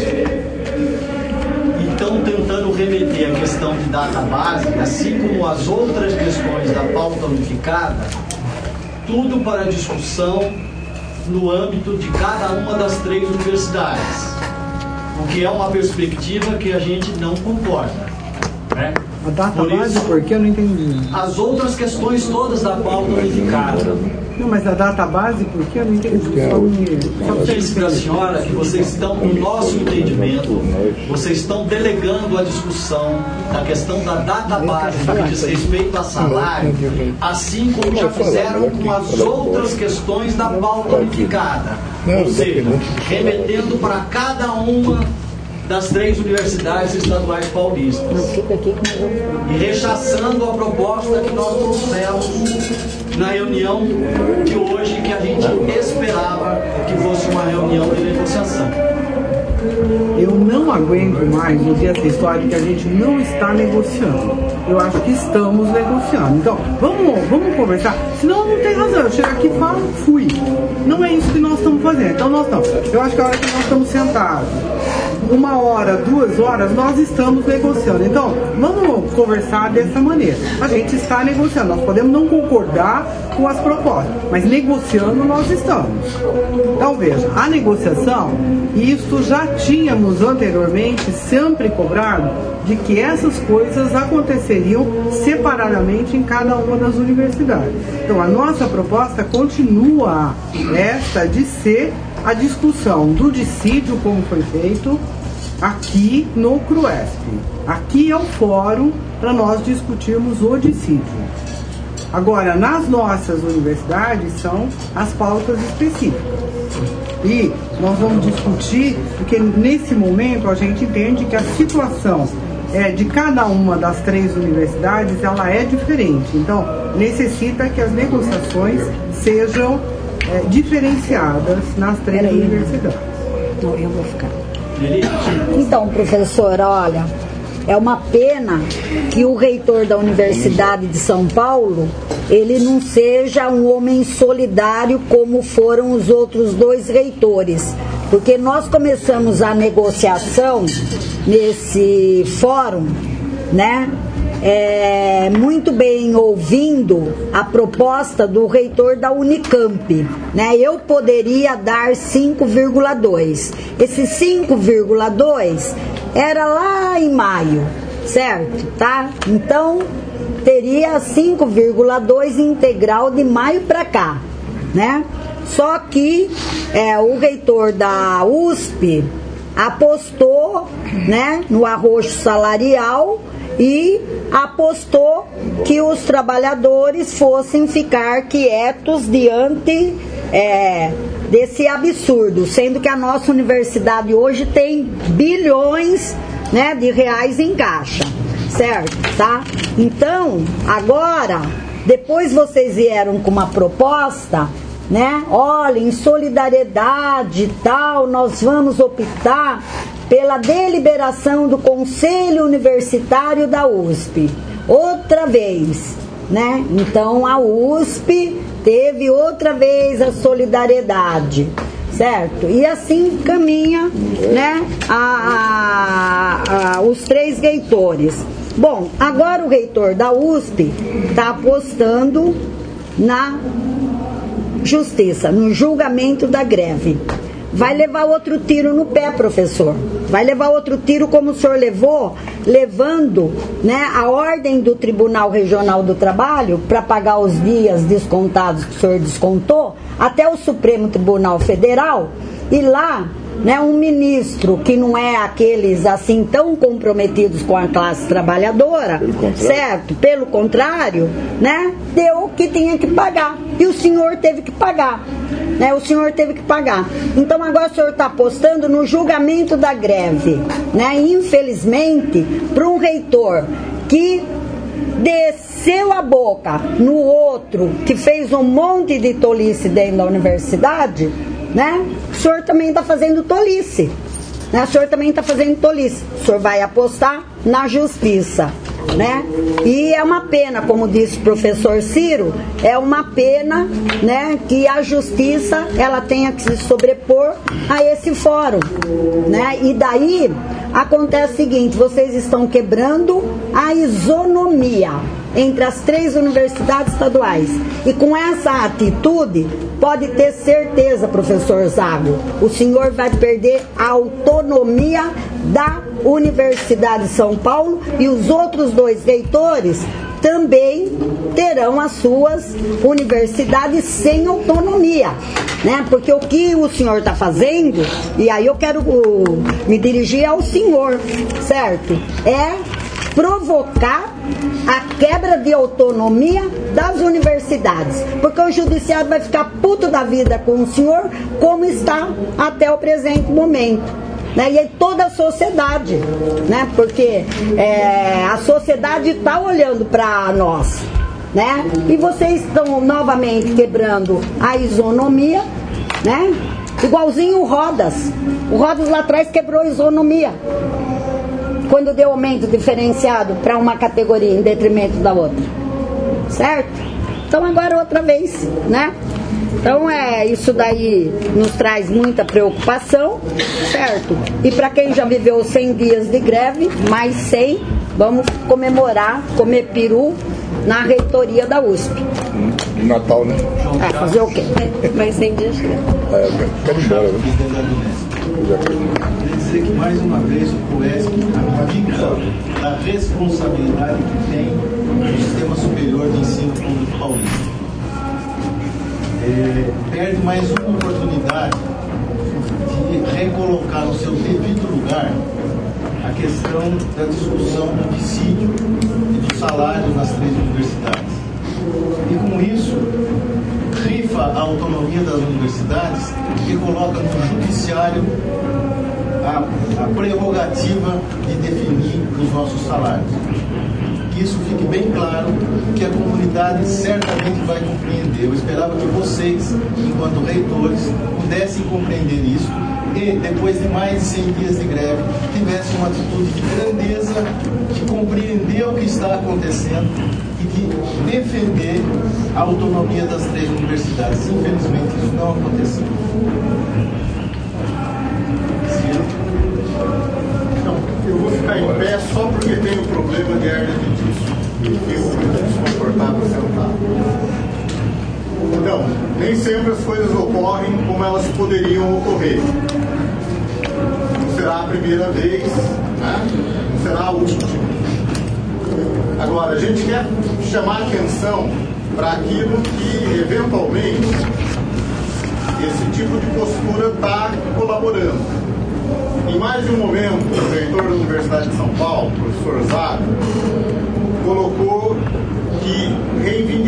E estão tentando remeter a questão de data básica, assim como as outras questões da pauta unificada, tudo para discussão no âmbito de cada uma das três universidades, o que é uma perspectiva que a gente não concorda, né?
A data
Por
base,
isso,
por que eu não entendi?
As outras questões todas da pauta unificada.
Não, mas a data base, por que eu não entendi? Só me...
Só disse da senhora que vocês estão, no nosso entendimento, vocês estão delegando a discussão da questão da data base no que diz respeito a salário, assim como já fizeram com as outras questões da pauta unificada. Ou seja, remetendo para cada uma das três universidades estaduais paulistas e rechaçando a proposta que nós trouxemos na reunião de hoje, que a gente esperava que fosse uma reunião de negociação.
Eu não aguento mais ouvir essa história de que a gente não está negociando. Eu acho que estamos negociando. Então, vamos, vamos conversar. Senão não tem razão. Eu chego aqui e falo, fui. Não é isso que nós estamos fazendo. Então, nós estamos. Eu acho que a hora que nós estamos sentados, uma hora, duas horas, nós estamos negociando. Então, vamos conversar dessa maneira. A gente está negociando. Nós podemos não concordar com as propostas, mas negociando nós estamos. Então, veja, a negociação, e isso já tínhamos anteriormente sempre cobrado, de que essas coisas aconteceriam separadamente em cada uma das universidades. Então, a nossa proposta continua esta de ser a discussão do dissídio, como foi feito aqui no CRUESP. Aqui é o fórum para nós discutirmos o dissídio. Agora, nas nossas universidades são as pautas específicas. E nós vamos discutir, porque nesse momento a gente entende que a situação é, de cada uma das três universidades, ela é diferente. Então, necessita que as negociações sejam é, diferenciadas nas três Peraí. universidades.
Não, eu vou ficar. Então, professora, olha, é uma pena que o reitor da Universidade de São Paulo, ele não seja um homem solidário como foram os outros dois reitores, porque nós começamos a negociação nesse fórum, né? É, muito bem ouvindo a proposta do reitor da Unicamp, né? Eu poderia dar cinco vírgula dois. Esse cinco vírgula dois era lá em maio, certo? Tá? Então teria cinco vírgula dois integral de maio para cá, né? Só que é, o reitor da U S P apostou, né, no arroxo salarial e apostou que os trabalhadores fossem ficar quietos diante é, desse absurdo, sendo que a nossa universidade hoje tem bilhões, né, de reais em caixa, certo? Tá? Então, agora, depois vocês vieram com uma proposta, né? Olha, em solidariedade e tal, nós vamos optar pela deliberação do Conselho Universitário da U S P. Outra vez, né? Então a U S P teve outra vez a solidariedade, certo? E assim caminha, né, a, a, a, os três reitores. Bom, agora o reitor da U S P está apostando na justiça, no julgamento da greve. Vai levar outro tiro no pé, professor. Vai levar outro tiro como o senhor levou, levando, né, a ordem do Tribunal Regional do Trabalho para pagar os dias descontados que o senhor descontou, até o Supremo Tribunal Federal, e lá, né, um ministro que não é aqueles assim tão comprometidos com a classe trabalhadora, Pelo certo? Pelo contrário, né, deu o que tinha que pagar. E o senhor teve que pagar. Né, o senhor teve que pagar. Então agora o senhor está apostando no julgamento da greve. Né? Infelizmente, para um reitor que desceu a boca no outro, que fez um monte de tolice dentro da universidade, né? O senhor também está fazendo tolice. Né? O senhor também está fazendo tolice. O senhor vai apostar na justiça. Né? E é uma pena, como disse o professor Ciro, é uma pena, né, que a justiça ela tenha que se sobrepor a esse fórum, né? E daí acontece o seguinte: vocês estão quebrando a isonomia entre as três universidades estaduais, e com essa atitude pode ter certeza, professor Zago, o senhor vai perder a autonomia da Universidade de São Paulo, e os outros dois reitores também terão as suas universidades sem autonomia, né? Porque o que o senhor está fazendo, e aí eu quero uh, me dirigir ao senhor, certo? É provocar a quebra de autonomia das universidades, porque o judiciário vai ficar puto da vida com o senhor, como está até o presente momento. Né? E aí toda a sociedade, né? Porque é, a sociedade está olhando para nós, né? E vocês estão novamente quebrando a isonomia, né? Igualzinho o Rodas. O Rodas lá atrás quebrou a isonomia quando deu aumento diferenciado para uma categoria em detrimento da outra, certo? Então agora outra vez, né? Então é, isso daí nos traz muita preocupação, certo? E para quem já viveu cem dias de greve, mais cem, vamos comemorar, comer peru na reitoria da U S P.
De Natal, né?
É, fazer o quê? Mais cem dias de greve.
É, quero ir embora, né?
Queria dizer que mais uma vez o PUESC abdica da responsabilidade que tem no Sistema Superior de Ensino Público Paulista. É, perde mais uma oportunidade de recolocar no seu devido lugar a questão da discussão do dissídio e do salário nas três universidades. E com isso, rifa a autonomia das universidades e coloca no judiciário a, a prerrogativa de definir os nossos salários. Que isso fique bem claro, que a comunidade certamente vai compreender. Eu esperava que vocês, enquanto reitores, pudessem compreender isso e, depois de mais de cem dias de greve, tivessem uma atitude de grandeza, de compreender o que está acontecendo e de defender a autonomia das três universidades. Infelizmente, isso não aconteceu.
Eu vou ficar em pé só porque tenho problema de hernia de disco. E fico muito desconfortável sentado. Então, nem sempre as coisas ocorrem como elas poderiam ocorrer. Não será a primeira vez, né? Não será a última. Agora, a gente quer chamar atenção para aquilo que, eventualmente, esse tipo de postura está colaborando. Em mais de um momento, o reitor da Universidade de São Paulo, o professor Zago,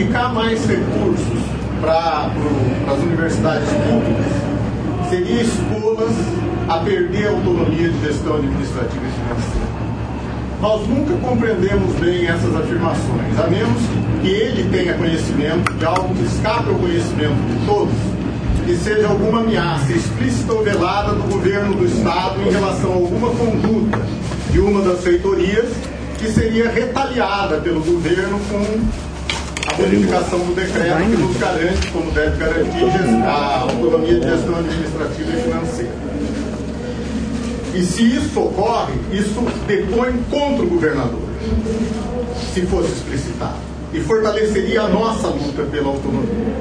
aplicar mais recursos para as universidades públicas seria expô-las a perder a autonomia de gestão administrativa e financeira. Nós nunca compreendemos bem essas afirmações, a menos que ele tenha conhecimento de algo que escape ao conhecimento de todos, que seja alguma ameaça explícita ou velada do governo do Estado em relação a alguma conduta de uma das reitorias que seria retaliada pelo governo com a modificação do decreto que nos garante, como deve garantir, a autonomia de gestão administrativa e financeira. E se isso ocorre, isso depõe contra o governador, se fosse explicitado, e fortaleceria a nossa luta pela autonomia.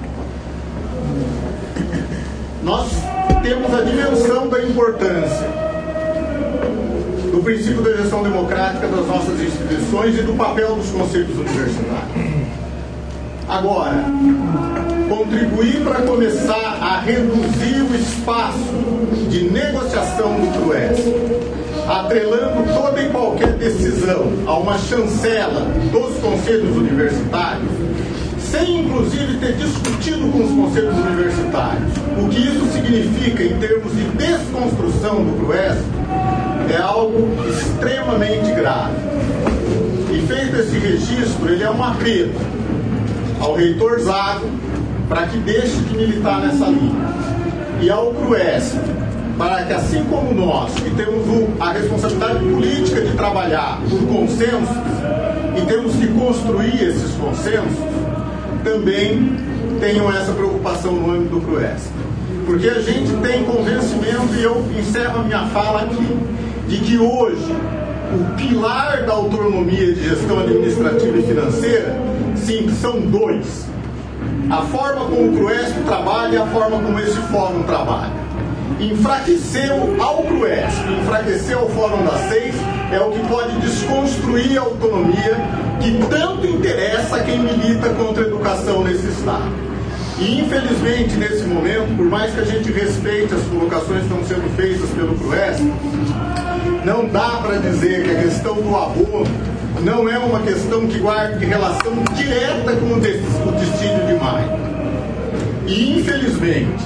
Nós temos a dimensão da importância do princípio da gestão democrática das nossas instituições e do papel dos conselhos universitários. Agora, contribuir para começar a reduzir o espaço de negociação do PROESP, atrelando toda e qualquer decisão a uma chancela dos conselhos universitários, sem inclusive ter discutido com os conselhos universitários o que isso significa em termos de desconstrução do PROESP, é algo extremamente grave. E feito esse registro, ele é um apelo ao reitor Zago para que deixe de militar nessa linha, e ao PROESP para que, assim como nós, que temos o, a responsabilidade política de trabalhar por consensos e temos que construir esses consensos, também tenham essa preocupação no âmbito do PROESP. Porque a gente tem convencimento, e eu encerro a minha fala aqui, de que hoje o pilar da autonomia de gestão administrativa e financeira, sim, são dois: a forma como o PROESP trabalha e a forma como esse fórum trabalha. Enfraqueceu ao PROESP, enfraqueceu ao Fórum das Seis, é o que pode desconstruir a autonomia que tanto interessa a quem milita contra a educação nesse Estado. E, infelizmente, nesse momento, por mais que a gente respeite as colocações que estão sendo feitas pelo PROESP, não dá para dizer que a questão do abono não é uma questão que guarde relação direta com o destino de maio. E, infelizmente,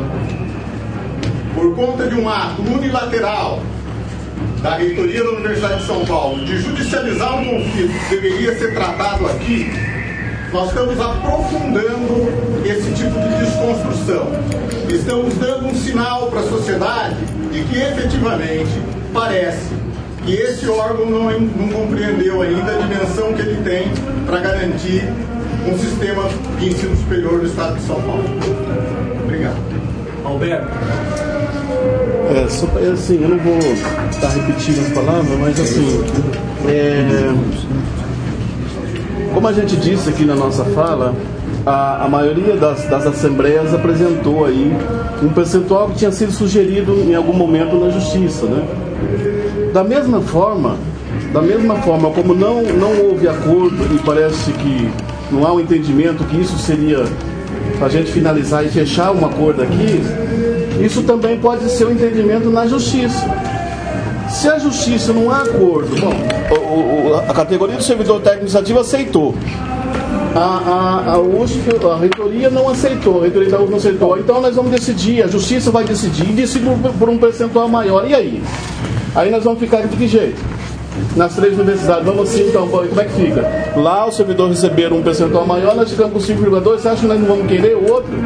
por conta de um ato unilateral da reitoria da Universidade de São Paulo de judicializar um conflito que deveria ser tratado aqui, nós estamos aprofundando esse tipo de desconstrução. Estamos dando um sinal para a sociedade de que, efetivamente, parece que esse órgão não, não compreendeu ainda a dimensão que ele tem para garantir um sistema de ensino superior do Estado de São Paulo. Obrigado.
Alberto.
É, só, assim, eu não vou estar repetindo as palavras, mas assim, é, como a gente disse aqui na nossa fala, a, a maioria das, das assembleias apresentou aí um percentual que tinha sido sugerido em algum momento na justiça, né? Da mesma forma, da mesma forma como não, não houve acordo e parece que não há um entendimento que isso seria para a gente finalizar e fechar um acordo aqui, isso também pode ser um entendimento na justiça. Se a justiça não há acordo, bom, o, o, a categoria do servidor técnico administrativo aceitou, a, a, a U S P, a reitoria não aceitou, a reitoria da U S P não aceitou, então nós vamos decidir, a justiça vai decidir, e decide por, por um percentual maior, e aí? Aí nós vamos ficar de que jeito? Nas três universidades, vamos assim, então, como é que fica? Lá os servidores receberam um percentual maior, nós ficamos com cinco vírgula dois, você acha que nós não vamos querer o outro?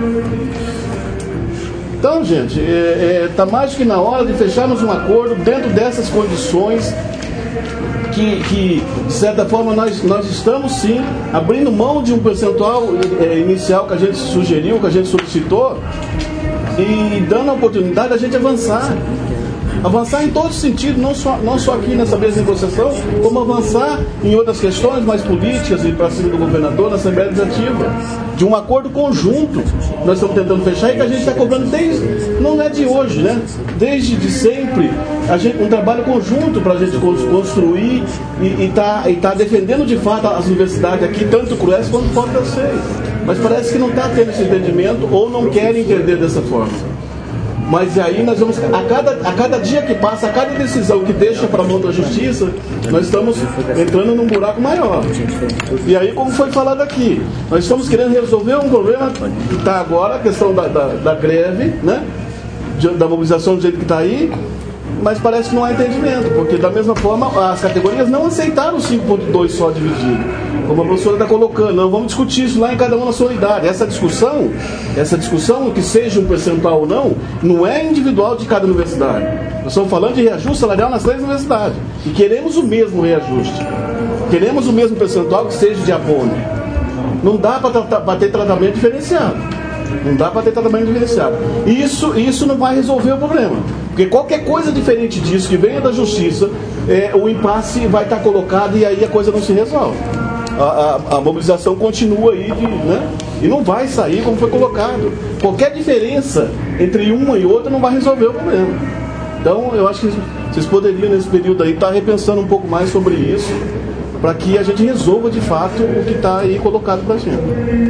Então, gente, está é, é, mais que na hora de fecharmos um acordo dentro dessas condições que, que de certa forma, nós, nós estamos, sim, abrindo mão de um percentual é, inicial que a gente sugeriu, que a gente solicitou, e dando a oportunidade da gente avançar. Avançar em todos os sentidos, não só, não só aqui nessa mesa de negociação, como avançar em outras questões mais políticas e para cima do governador, na Assembleia Legislativa, de um acordo conjunto. Nós estamos tentando fechar e que a gente está cobrando desde, não é de hoje, né? Desde de sempre, a gente, um trabalho conjunto para a gente construir e estar tá, tá defendendo de fato as universidades aqui, tanto o CRUESP quanto o Fórum das Seis. Mas parece que não está tendo esse entendimento ou não querem entender dessa forma. Mas aí nós vamos, a cada, a cada dia que passa, a cada decisão que deixa para a mão da justiça, nós estamos entrando num buraco maior. E aí, como foi falado aqui, nós estamos querendo resolver um problema que está agora, a questão da, da, da greve, né? Da mobilização do jeito que está aí, mas parece que não há entendimento, porque da mesma forma as categorias não aceitaram o cinco ponto dois só dividido, como a professora está colocando. Não, vamos discutir isso lá em cada uma na sua unidade. Essa discussão, essa discussão, que seja um percentual ou não, não é individual de cada universidade. Nós estamos falando de reajuste salarial nas três universidades e queremos o mesmo reajuste, queremos o mesmo percentual que seja de abono. Não dá para ter tratamento diferenciado. Não dá para ter tratamento diferenciado. Isso, isso não vai resolver o problema. Porque qualquer coisa diferente disso que venha da justiça, é, o impasse vai estar colocado e aí a coisa não se resolve. A, a, a mobilização continua aí, de, né? E não vai sair como foi colocado. Qualquer diferença entre uma e outra não vai resolver o problema. Então eu acho que vocês poderiam nesse período aí estar repensando um pouco mais sobre isso, para que a gente resolva de fato o que está aí colocado para a gente.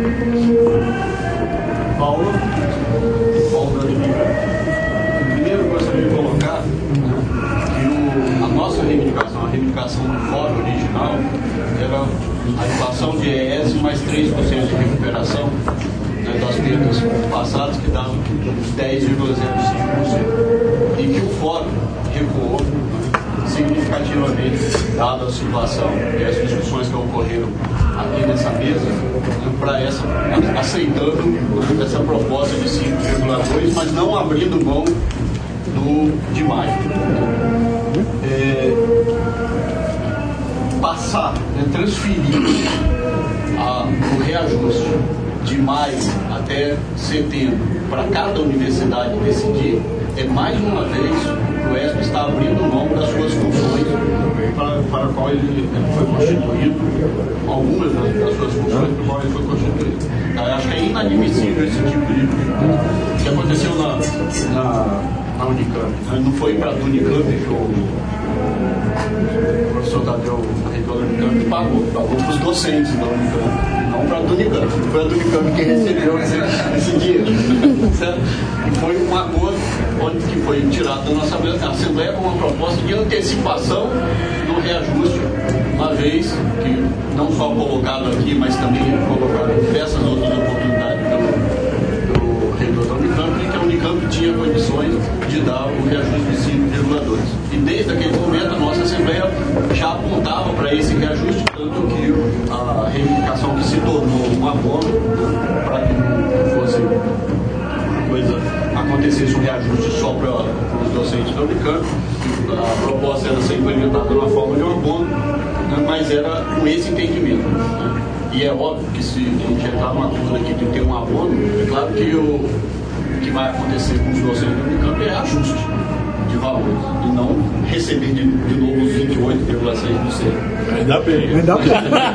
Paulo, Paulo da Liga. Primeiro eu gostaria de colocar que o, a nossa reivindicação, a reivindicação do fórum original, era a inflação de E S mais três por cento de recuperação, né, das perdas passadas, que davam dez vírgula zero cinco por cento. E que o fórum recuou significativamente, dada a situação e as discussões que ocorreram aqui nessa mesa, para essa, aceitando essa proposta de cinco vírgula dois, mas não abrindo mão do, de maio. É, passar, né, transferir a, o reajuste de maio até setembro para cada universidade decidir, é mais uma vez o PROESP está abrindo mão das suas funções para, para a qual ele, ele foi constituído, algumas das, das suas funções para a qual ele foi constituído. Eu acho que é inadmissível esse tipo de coisa. Que aconteceu na, na, na Unicamp. Não foi para a Unicamp que o, o professor Tadeu, reitor da Unicamp, que pagou, pagou para os docentes da Unicamp. Não para a Unicamp, foi a Unicamp que recebeu esse, esse dinheiro. Certo? E foi um acordo onde que foi tirado da nossa Assembleia com uma proposta de antecipação do reajuste, uma vez que não só colocado aqui, mas também colocado em diversas outras oportunidades do, do reitor da Unicamp, e que a Unicamp tinha condições de dar o reajuste de cinco vírgula dois. E desde aquele momento a nossa Assembleia já apontava para esse reajuste, tanto que a reivindicação que se tornou um abono, para que não fosse uma coisa, acontecesse um reajuste só para os docentes da Unicamp, a proposta era ser implementada na forma de um abono, né, mas era com esse entendimento. Né? E é óbvio que se a gente entrar numa acordo aqui de ter um abono, é claro que o que vai acontecer com os docentes da Unicamp é ajuste de valores, e não receber de, de novo os vinte e oito vírgula seis por cento.
Ainda bem. Ainda bem.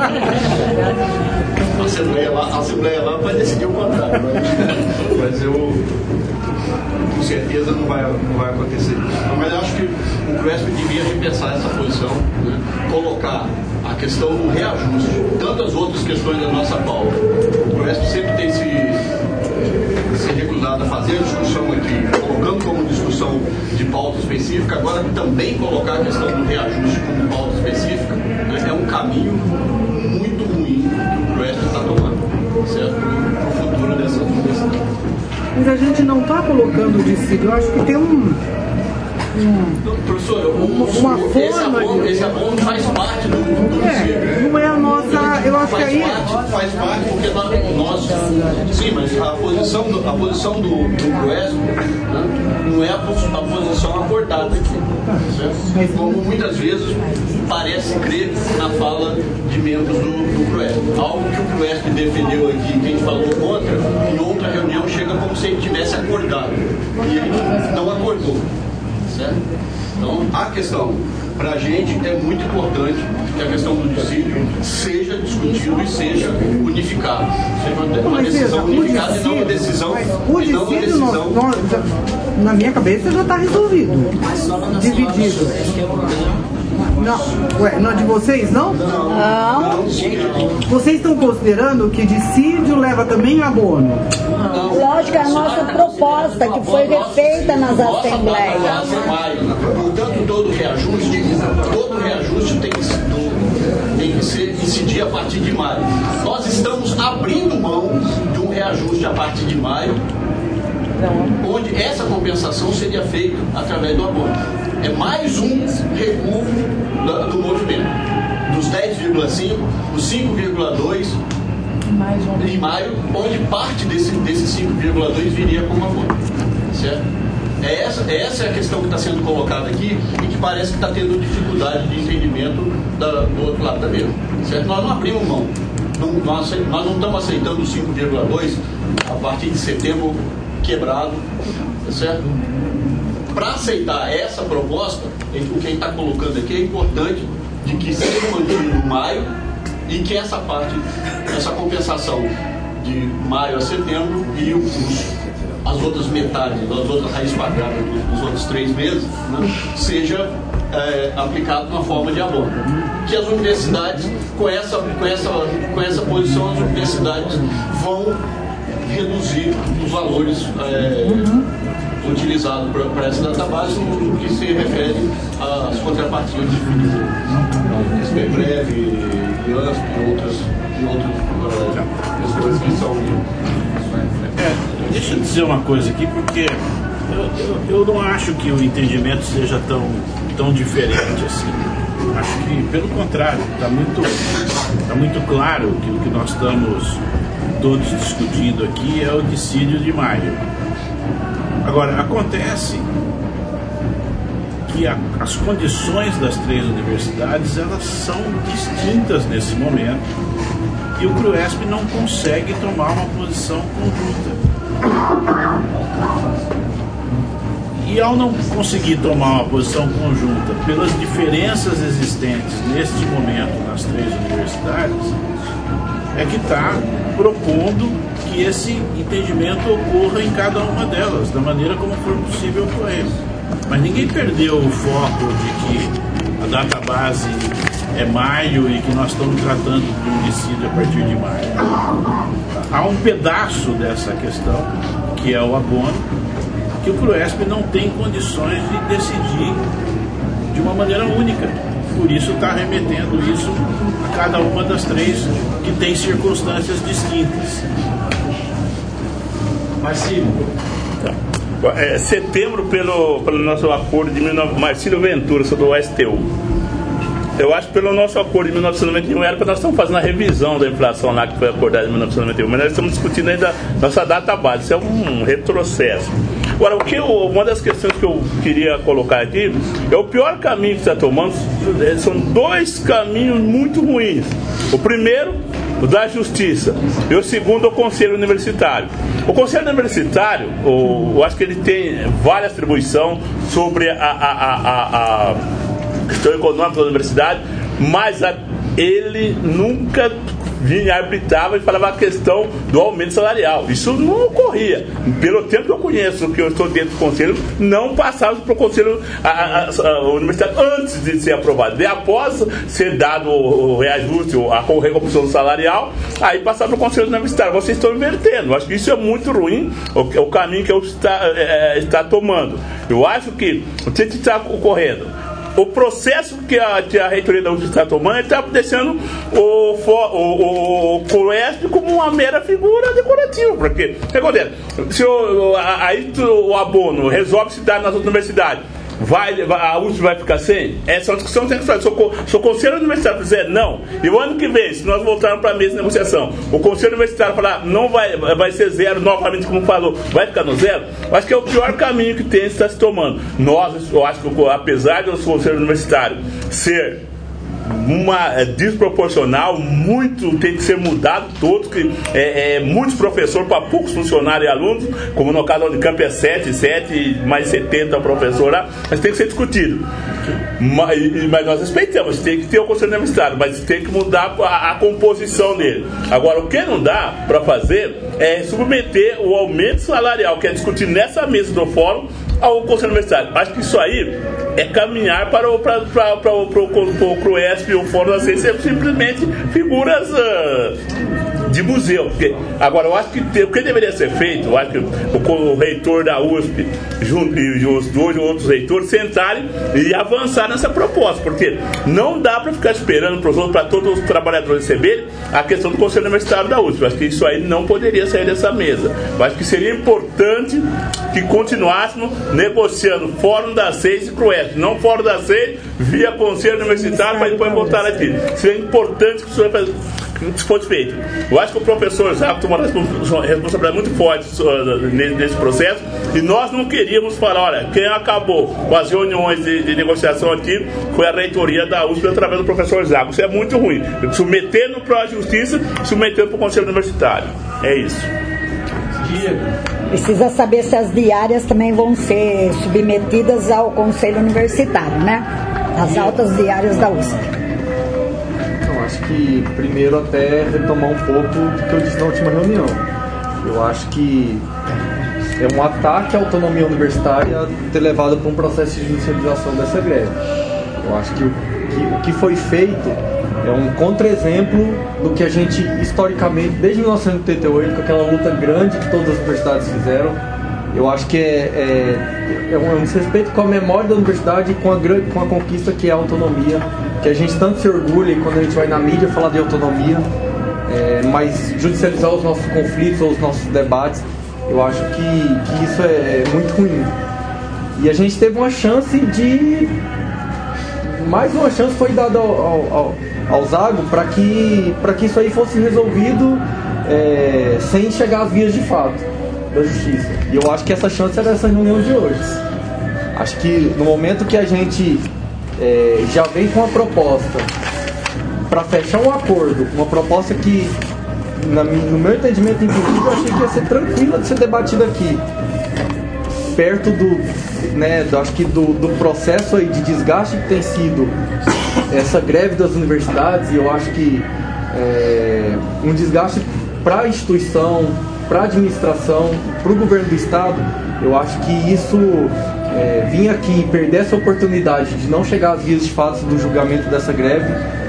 A Assembleia lá, a Assembleia lá vai decidir o contrário, mas, mas eu com certeza não vai, não vai acontecer. Mas eu acho que o PROESP devia repensar essa posição, né? Colocar a questão do reajuste, tantas outras questões da nossa pauta. O PROESP sempre tem se se recusado a fazer a discussão aqui, colocando como discussão de pauta específica, agora também colocar a questão do reajuste como pauta específica, né, é um caminho muito ruim que o PROESP está tomando, certo? Para o futuro dessa universidade.
Mas a gente não está colocando o dissídio, eu acho que tem um...
Então, professor, o,
uma
o,
forma
esse abono,
de...
esse abono faz parte do, do
é, não é a nossa, eu acho
faz
que aí
parte, faz parte porque nós, sim, mas a posição do, a posição do, do PROESP, né, não é a, a posição acordada aqui, certo? Como muitas vezes parece crer na fala de membros do, do PROESP, algo que o PROESP defendeu aqui, que a gente falou contra, em outra reunião chega como se ele tivesse acordado, e ele não acordou. Certo? Então, a questão, para a gente, é muito importante que a questão do dissídio seja discutido e seja unificado. Seja uma, uma decisão unificada e não uma decisão.
O dissídio, nós, nós, na minha cabeça, já está resolvido. Dividido. Não, ué, não é de vocês, não?
Não.
Vocês estão considerando que dissídio leva também abono?
Não,
lógico, é a nossa proposta que foi refeita nas assembleias.
Portanto, todo reajuste, todo reajuste tem que, tem que ser, incidir a partir de maio. Nós estamos abrindo mão de um reajuste a partir de maio, onde essa compensação seria feita através do abono. É mais um recuo do, do movimento. Dos dez vírgula cinco, os cinco vírgula dois em maio, onde parte desse, desse cinco vírgula dois viria como abono. Certo? É essa, essa é a questão que está sendo colocada aqui e que parece que está tendo dificuldade de entendimento da, do outro lado da mesa. Certo? Nós não abrimos mão. Não, nós, nós não estamos aceitando o cinco vírgula dois a partir de setembro quebrado. Certo? Para aceitar essa proposta, o que a gente está colocando aqui é importante de que seja mantido em maio e que essa parte, essa compensação de maio a setembro e os, as outras metades, as outras raízes quadradas dos, dos outros três meses, né, seja é, aplicado de uma forma de abono. Que as universidades, com essa, com, essa, com essa posição, as universidades vão reduzir os valores é, utilizados para essa database no que se refere às contrapartidas de S P Breve, I A S P e outras, e outras uh, questões que são.
É, deixa eu dizer uma coisa aqui, porque eu, eu, eu não acho que o entendimento seja tão, tão diferente assim. Acho que, pelo contrário, está muito, tá muito claro que o que nós estamos todos discutindo aqui é o dissídio de maio. Agora, acontece que a, as condições das três universidades elas são distintas nesse momento e o CRUESP não consegue tomar uma posição conjunta. E ao não conseguir tomar uma posição conjunta pelas diferenças existentes neste momento nas três universidades, é que está propondo que esse entendimento ocorra em cada uma delas, da maneira como for possível ocorrer. Mas ninguém perdeu o foco de que a database é maio e que nós estamos tratando de um dissídio a partir de maio. Há um pedaço dessa questão, que é o abono, que o CRUESP não tem condições de decidir de uma maneira única. Por isso está remetendo isso a cada uma das três que tem circunstâncias distintas.
Marcílio.
É, setembro, pelo, pelo nosso acordo de Marcílio Ventura, sobre o S T U. Eu acho que pelo nosso acordo de mil novecentos e noventa e um era para nós estamos fazendo a revisão da inflação lá que foi acordada em mil novecentos e noventa e um, mas nós estamos discutindo ainda nossa data base, isso é um retrocesso. Agora, o que eu, uma das questões que eu queria colocar aqui é o pior caminho que está tomando, são dois caminhos muito ruins. O primeiro, o da justiça, e o segundo, o conselho universitário. O conselho universitário, o, eu acho que ele tem várias atribuições sobre a, a, a, a, a questão econômica da universidade, mas a, ele nunca vinha, arbitrava e falava a questão do aumento salarial. Isso não ocorria. Pelo tempo que eu conheço, que eu estou dentro do conselho, não passava para o conselho a, a, a, a universidade antes de ser aprovado. E após ser dado o, o reajuste, a recomposição salarial, aí passava para o conselho universitário. Vocês estão invertendo. Eu acho que isso é muito ruim, o, o caminho que eu está, é, está tomando. Eu acho que o que está ocorrendo, o processo que a, que a reitoria da U F S está tomando, está deixando o, o, o CRUESP como uma mera figura decorativa. Porque, o que acontece? Se o, aí o abono resolve se dar nas outras universidades, vai, a U F S vai ficar sem? Essa é uma discussão que tem que fazer. Se o, se o conselho universitário fizer não, e o ano que vem, se nós voltarmos para a mesa de negociação, o conselho universitário falar não vai, vai ser zero novamente, como falou, vai ficar no zero, eu acho que é o pior caminho que tem está se tomando. Nós, eu acho que apesar do conselho universitário ser uma é, desproporcional, muito tem que ser mudado todo, que é, é muitos professores para poucos funcionários e alunos, como no caso da Unicamp é sete, sete, mais setenta professores lá, mas tem que ser discutido. Mas, mas nós respeitamos, tem que ter o conselho universitário, mas tem que mudar a, a composição dele. Agora, o que não dá para fazer é submeter o aumento salarial que é discutido nessa mesa do fórum ao conselho universitário. Acho que isso aí é caminhar para o, para, para, para o, para o, para o CRUESP e o Fórum da Ciência, simplesmente figuras uh, de museu. Porque, agora, eu acho que o que deveria ser feito, eu acho que o, o reitor da U S P junto, e os dois outros reitores sentarem e avançar nessa proposta, porque não dá para ficar esperando para todos os trabalhadores receberem a questão do Conselho Universitário da U S P. Eu acho que isso aí não poderia sair dessa mesa. Eu acho que seria importante que continuássemos negociando Fórum da Seis e Crueste, não Fórum da Seis via Conselho Universitário para depois voltar aqui. Seria importante que isso fosse feito. Eu acho que o professor Zago tomou uma responsabilidade muito forte nesse processo, e nós não queríamos falar, olha, quem acabou com as reuniões de, de negociação aqui foi a reitoria da U S P através do professor Zago. Isso é muito ruim. Submetendo para a justiça, submetendo para o Conselho Universitário. É isso.
Precisa saber se as diárias também vão ser submetidas ao Conselho Universitário, né? As altas diárias da U S P.
Então, acho que primeiro até retomar um pouco do que eu disse na última reunião. Eu acho que é um ataque à autonomia universitária ter levado para um processo de judicialização dessa greve. Eu acho que o que, o que foi feito é um contra-exemplo do que a gente, historicamente, desde mil novecentos e oitenta e oito, com aquela luta grande que todas as universidades fizeram, eu acho que é, é, é um desrespeito com a memória da universidade e com a, com a conquista que é a autonomia, que a gente tanto se orgulha e quando a gente vai na mídia falar de autonomia, é, mas judicializar os nossos conflitos ou os nossos debates, eu acho que, que isso é, é muito ruim. E a gente teve uma chance de... mais uma chance foi dada ao, ao, ao, ao Zago para que, para que isso aí fosse resolvido é, sem chegar às vias de fato da justiça. E eu acho que essa chance era essa reunião de hoje. Acho que no momento que a gente é, já vem com a proposta para fechar um acordo, uma proposta que, na, no meu entendimento, inclusive, eu achei que ia ser tranquila de ser debatida aqui, perto do, né, do, acho que do, do processo aí de desgaste que tem sido essa greve das universidades, e eu acho que é, um desgaste para a instituição, para a administração, para o governo do estado. Eu acho que isso é, vir aqui e perder essa oportunidade de não chegar às vias de fato do julgamento dessa greve,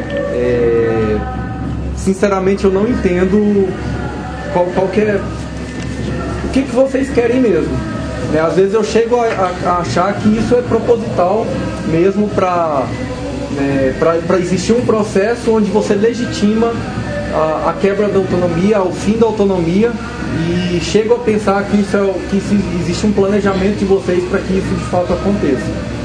é, sinceramente eu não entendo qual, qual que é, o que, que vocês querem mesmo. Né? Às vezes eu chego a, a, a achar que isso é proposital mesmo para né, para existir um processo onde você legitima a, a quebra da autonomia, o fim da autonomia, e chego a pensar que, isso é, que isso, existe um planejamento de vocês para que isso de fato aconteça.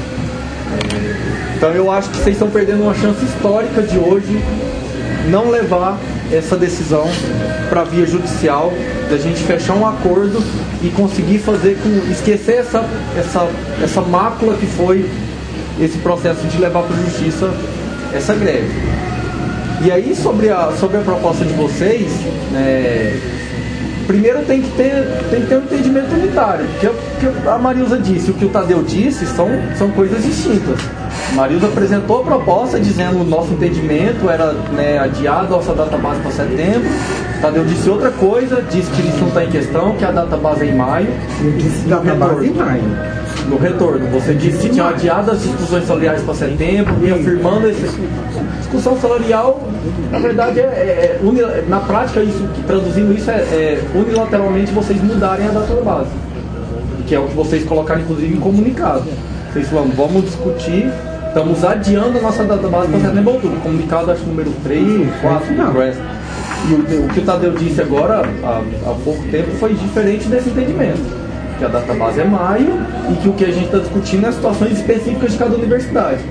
É, então eu acho que vocês estão perdendo uma chance histórica de hoje não levar essa decisão para a via judicial, da gente fechar um acordo e conseguir fazer com esquecer essa, essa, essa mácula que foi esse processo de levar para a justiça essa greve. E aí sobre a, sobre a proposta de vocês, é, primeiro tem que ter, tem que ter um entendimento unitário, porque o que a Marilza disse e o que o Tadeu disse são, são coisas distintas. A Marilza apresentou a proposta dizendo que o nosso entendimento era, né, adiar a nossa database para setembro. O Tadeu disse outra coisa, disse que isso não está em questão, que a database é em maio.
Eu disse database em maio.
No retorno, você disse que tinha adiado as discussões salariais para setembro, e afirmando essa discussão salarial, na verdade, é, é, é na prática, isso, traduzindo isso, é, é unilateralmente vocês mudarem a database, que é o que vocês colocaram, inclusive, em comunicado. Vocês falam, vamos discutir, estamos adiando a nossa database para setembro, outubro. Comunicado, acho, número três ou quatro do Progress. E o, o que o Tadeu disse agora, há, há pouco tempo, foi diferente desse entendimento. Que a database é maio e que o que a gente está discutindo é situações específicas de cada universidade.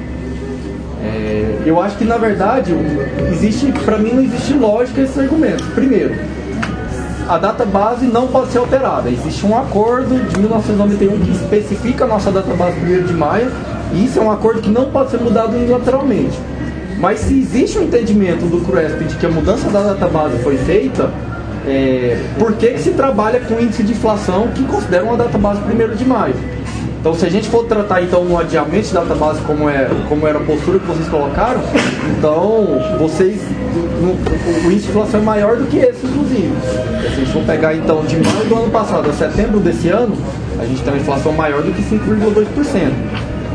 É, eu acho que, na verdade, existe, para mim não existe lógica esse argumento. Primeiro, a database não pode ser alterada. Existe um acordo de mil novecentos e noventa e um que especifica a nossa database primeiro de maio, e isso é um acordo que não pode ser mudado unilateralmente. Mas se existe um entendimento do CRUESP de que a mudança da database foi feita, É, por que, que se trabalha com índice de inflação que considera uma database primeiro de maio? Então, se a gente for tratar então no adiamento de database como, é, como era a postura que vocês colocaram, então vocês no, o índice de inflação é maior do que esse, inclusive. Se a gente for pegar então de maio do ano passado a setembro desse ano, a gente tem uma inflação maior do que cinco vírgula dois por cento.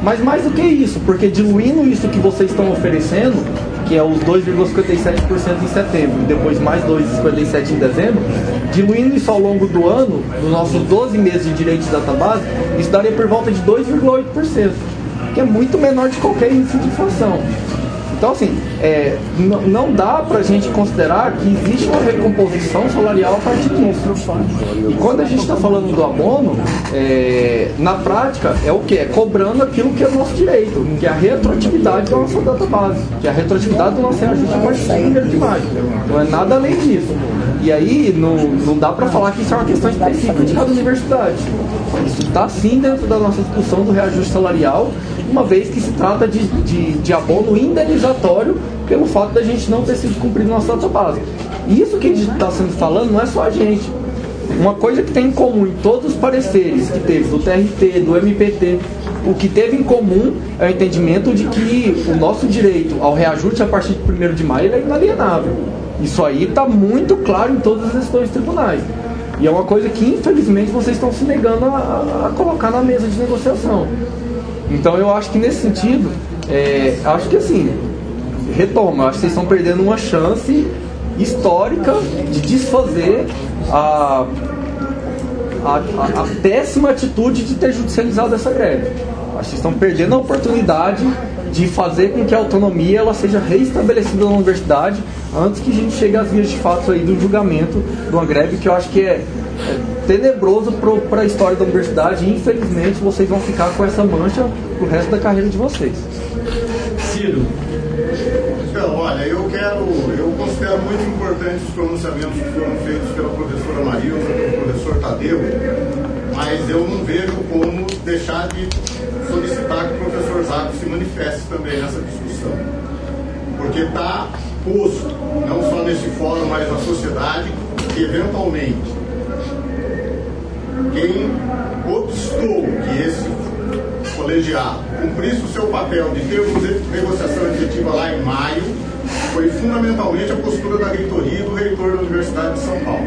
Mas mais do que isso, porque diluindo isso que vocês estão oferecendo, que é os dois vírgula cinquenta e sete por cento em setembro e depois mais dois vírgula cinquenta e sete por cento em dezembro, diluindo isso ao longo do ano, nos nossos doze meses de direito de database, isso daria por volta de dois vírgula oito por cento, que é muito menor de qualquer índice de inflação. Então, assim, é, n- não dá para a gente considerar que existe uma recomposição salarial a partir disso. E quando a gente está falando do abono, é, na prática, é o que? É cobrando aquilo que é nosso direito, que é a retroatividade da nossa database, que é a retroatividade do nosso reajuste a partir de primeiro de maio. Não é nada além disso. E aí, não, não dá para falar que isso é uma questão específica de cada universidade. Isso está sim dentro da nossa discussão do reajuste salarial, uma vez que se trata de, de, de abono indenizatório pelo fato da gente não ter sido cumprido nossa database. E isso que a gente está sendo falando não é só a gente. Uma coisa que tem em comum em todos os pareceres que teve do T R T, do M P T, o que teve em comum é o entendimento de que o nosso direito ao reajuste a partir de primeiro de maio é inalienável. Isso aí está muito claro em todas as decisões tribunais. E é uma coisa que, infelizmente, vocês estão se negando a, a colocar na mesa de negociação. Então, eu acho que, nesse sentido, é, acho que, assim, retoma, acho que vocês estão perdendo uma chance histórica de desfazer a, a, a, a péssima atitude de ter judicializado essa greve. Acho que vocês estão perdendo a oportunidade de fazer com que a autonomia ela seja reestabelecida na universidade antes que a gente chegue às vias de fato aí do julgamento de uma greve que eu acho que é, é tenebroso para a história da universidade e infelizmente vocês vão ficar com essa mancha pro resto da carreira de vocês.
Ciro.
Então, olha, eu quero, eu considero muito importantes os pronunciamentos que foram feitos pela professora Marilza, pelo professor Tadeu, mas eu não vejo como deixar de solicitar que o professor Zago se manifeste também nessa discussão. Porque está posto, não só nesse fórum, mas na sociedade, que eventualmente quem obstou que esse colegiado cumprisse o seu papel de ter negociação efetiva lá em maio foi fundamentalmente a postura da reitoria e do reitor da Universidade de São Paulo.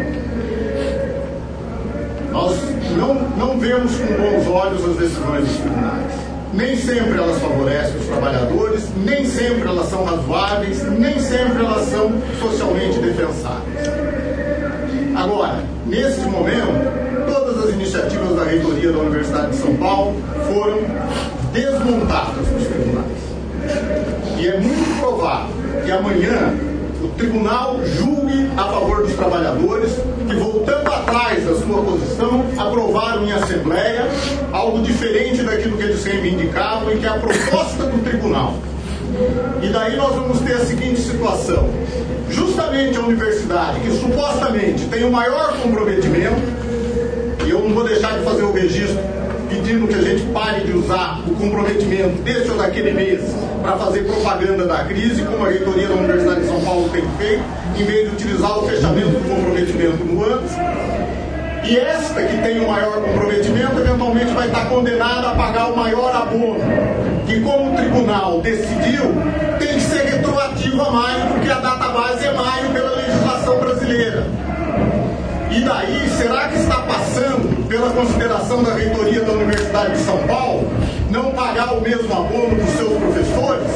Nós não, não vemos com bons olhos as decisões dos tribunais. Nem sempre elas favorecem os trabalhadores, nem sempre elas são razoáveis, nem sempre elas são socialmente defensáveis. Agora, nesse momento, todas as iniciativas da reitoria da Universidade de São Paulo foram desmontadas nos tribunais. E é muito provável que amanhã o tribunal julgue a favor dos trabalhadores que, voltando atrás da sua posição, aprovaram em assembleia algo diferente daquilo que eles reivindicavam e que é a proposta do tribunal. E daí nós vamos ter a seguinte situação: justamente a universidade que supostamente tem o maior comprometimento, e eu não vou deixar de fazer o registro pedindo que a gente pare de usar o comprometimento desse ou daquele mês para fazer propaganda da crise, como a reitoria da Universidade de São Paulo tem feito, em vez de utilizar o fechamento do comprometimento no antes. E esta que tem o maior comprometimento, eventualmente vai estar condenada a pagar o maior abono, que, como o tribunal decidiu, tem que ser retroativo a maio, porque a data base é maio pela legislação brasileira. E daí, será que está passando pela consideração da reitoria da Universidade de São Paulo não pagar o mesmo abono para os seus professores?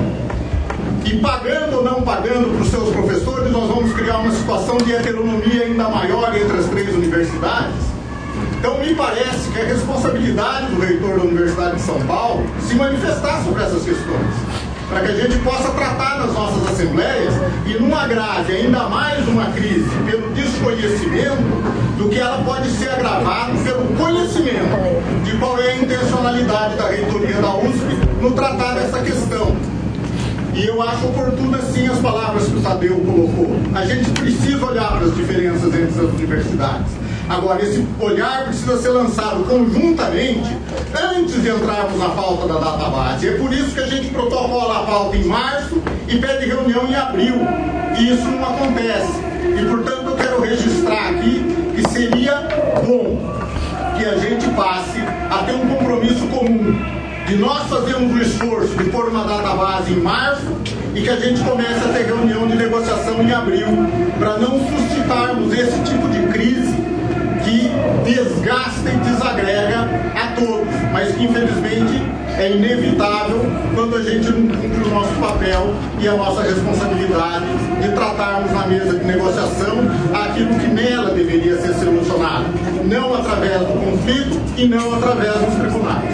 E pagando ou não pagando para os seus professores, nós vamos criar uma situação de heteronomia ainda maior entre as três universidades? Então, me parece que é responsabilidade do reitor da Universidade de São Paulo se manifestar sobre essas questões, para que a gente possa tratar nas nossas assembleias e não agrave ainda mais uma crise pelo desconhecimento do que ela pode ser agravada pelo conhecimento de qual é a intencionalidade da reitoria da U S P no tratar dessa questão. E eu acho oportuna sim as palavras que o Tadeu colocou. A gente precisa olhar para as diferenças entre as universidades. Agora, esse olhar precisa ser lançado conjuntamente antes de entrarmos na pauta da database. É por isso que a gente protocola a pauta em março e pede reunião em abril. E isso não acontece. E, portanto, eu quero registrar aqui que seria bom que a gente passe a ter um compromisso comum de nós fazermos o esforço de pôr uma database em março e que a gente comece a ter reunião de negociação em abril, para não suscitarmos esse tipo de crise que desgasta e desagrega a todos, mas que infelizmente é inevitável quando a gente não cumpre o nosso papel e a nossa responsabilidade de tratarmos na mesa de negociação aquilo que nela deveria ser solucionado, não através do conflito e não através dos tribunais.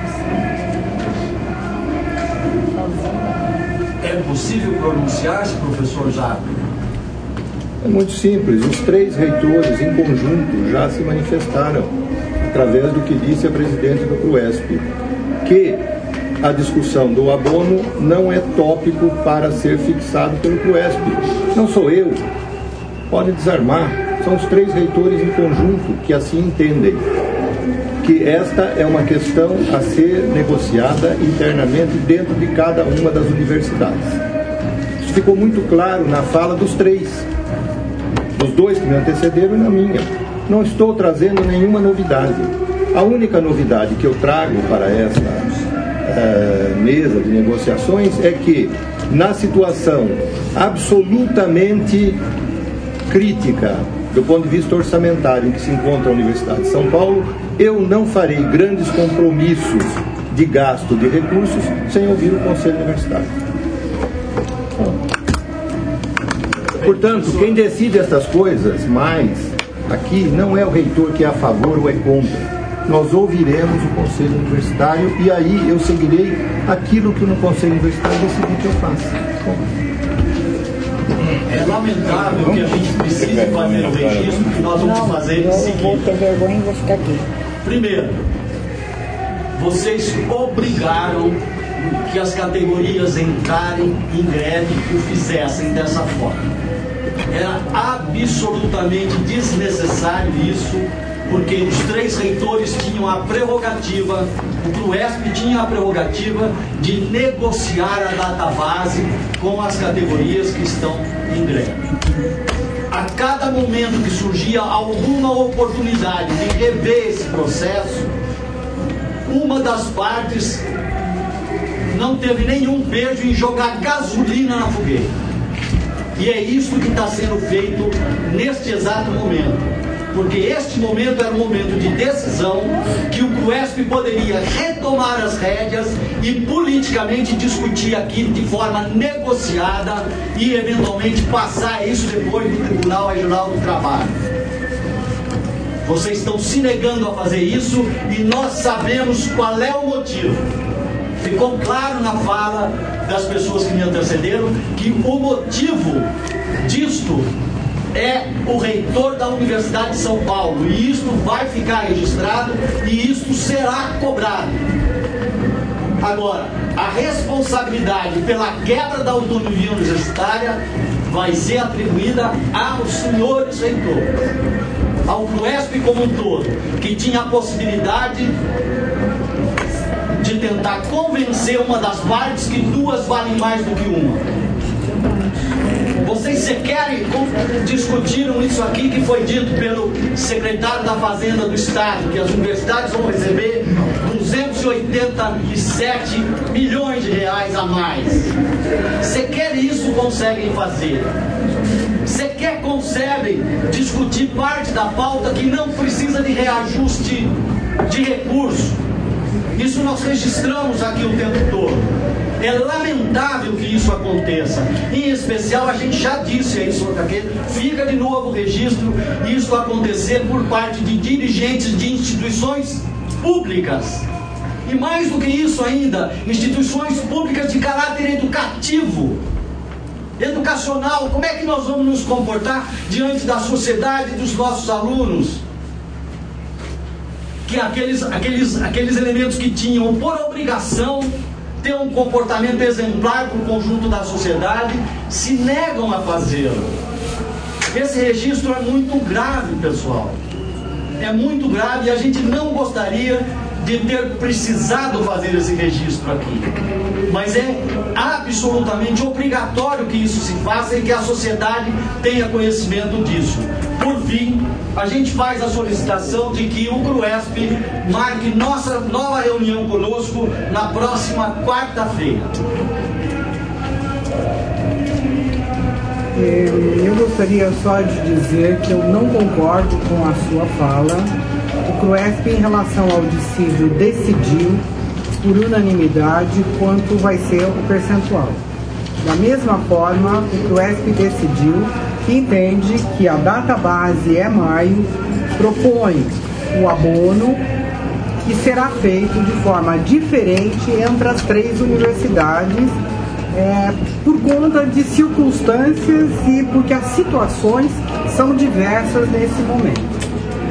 É possível pronunciar-se, professor Jaco?
É muito simples. Os três reitores em conjunto já se manifestaram através do que disse a presidente do CRUESP, que a discussão do abono não é tópico para ser fixado pelo CRUESP. Não sou eu. Pode desarmar. São os três reitores em conjunto que assim entendem que esta é uma questão a ser negociada internamente dentro de cada uma das universidades. Isso ficou muito claro na fala dos três, dos dois que me antecederam e na minha. Não estou trazendo nenhuma novidade. A única novidade que eu trago para essa uh, mesa de negociações é que, na situação absolutamente crítica do ponto de vista orçamentário em que se encontra a Universidade de São Paulo, eu não farei grandes compromissos de gasto de recursos sem ouvir o Conselho Universitário. Portanto, quem decide essas coisas mais aqui não é o reitor que é a favor ou é contra. Nós ouviremos o Conselho Universitário e aí eu seguirei aquilo que no Conselho Universitário decidir que eu faça.
É lamentável que a gente precise fazer o registro que nós vamos
não,
fazer
eu
em seguida.
vou ter vergonha e vou ficar aqui.
Primeiro, vocês obrigaram que as categorias entrarem em greve e o fizessem dessa forma. Era absolutamente desnecessário isso, porque os três reitores tinham a prerrogativa, o CRUESP tinha a prerrogativa de negociar a data base com as categorias que estão em greve. A cada momento que surgia alguma oportunidade de rever esse processo, uma das partes não teve nenhum beijo em jogar gasolina na fogueira. E é isso que está sendo feito neste exato momento. Porque este momento era um momento de decisão que o CRUESP poderia retomar as rédeas e politicamente discutir aquilo de forma negociada e eventualmente passar isso depois do Tribunal Regional do Trabalho. Vocês estão se negando a fazer isso e nós sabemos qual é o motivo. Ficou claro na fala das pessoas que me antecederam que o motivo disto é o reitor da Universidade de São Paulo, e isto vai ficar registrado e isto será cobrado. Agora, a responsabilidade pela quebra da autonomia universitária vai ser atribuída aos senhores reitores, ao CRUESP como um todo, que tinha a possibilidade de tentar convencer uma das partes que duas valem mais do que uma. Vocês sequer discutiram isso aqui que foi dito pelo secretário da Fazenda do Estado, que as universidades vão receber duzentos e oitenta e sete milhões de reais a mais. Sequer isso conseguem fazer. Sequer conseguem discutir parte da pauta que não precisa de reajuste de recurso. Isso nós registramos aqui o tempo todo. É lamentável que isso aconteça. Em especial, a gente já disse isso aqui, fica de novo o registro, isso acontecer por parte de dirigentes de instituições públicas. E mais do que isso ainda, instituições públicas de caráter educativo, educacional. Como é que nós vamos nos comportar diante da sociedade e dos nossos alunos? Que aqueles, aqueles, aqueles elementos que tinham por obrigação ter um comportamento exemplar para o conjunto da sociedade se negam a fazê-lo. Esse registro é muito grave, pessoal. É muito grave e a gente não gostaria de ter precisado fazer esse registro aqui. Mas é absolutamente obrigatório que isso se faça e que a sociedade tenha conhecimento disso. Por fim, a gente faz a solicitação de que o CRUESP marque nossa nova reunião conosco na próxima quarta-feira.
Eu gostaria só de dizer que eu não concordo com a sua fala. O CRUESP, em relação ao dissídio, decidiu por unanimidade quanto vai ser o percentual. Da mesma forma, o CRUESP decidiu que entende que a data base é maio, propõe o abono que será feito de forma diferente entre as três universidades, é, por conta de circunstâncias e porque as situações são diversas nesse momento.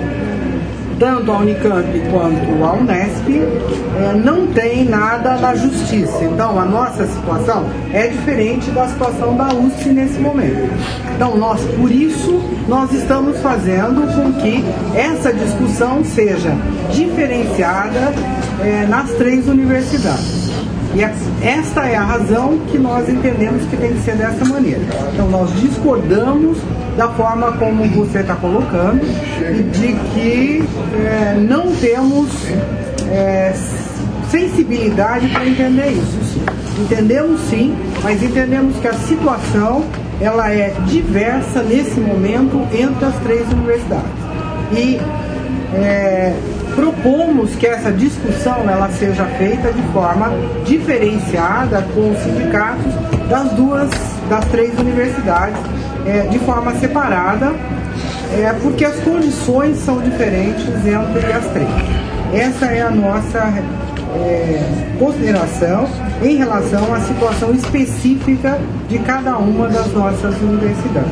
Tanto a Unicamp quanto a Unesp é, não tem nada na justiça. Então, a nossa situação é diferente da situação da U S P nesse momento. Então, nós, por isso, nós estamos fazendo com que essa discussão seja diferenciada é, nas três universidades. E esta é a razão que nós entendemos que tem que ser dessa maneira. Então, nós discordamos da forma como você está colocando e de que é, não temos é, sensibilidade para entender isso. Sim. Entendemos sim, mas entendemos que a situação ela é diversa nesse momento entre as três universidades. E é, propomos que essa discussão ela seja feita de forma diferenciada com os sindicatos das duas, das três universidades, é, de forma separada, é, porque as condições são diferentes entre as três. Essa é a nossa é, consideração em relação à situação específica de cada uma das nossas universidades.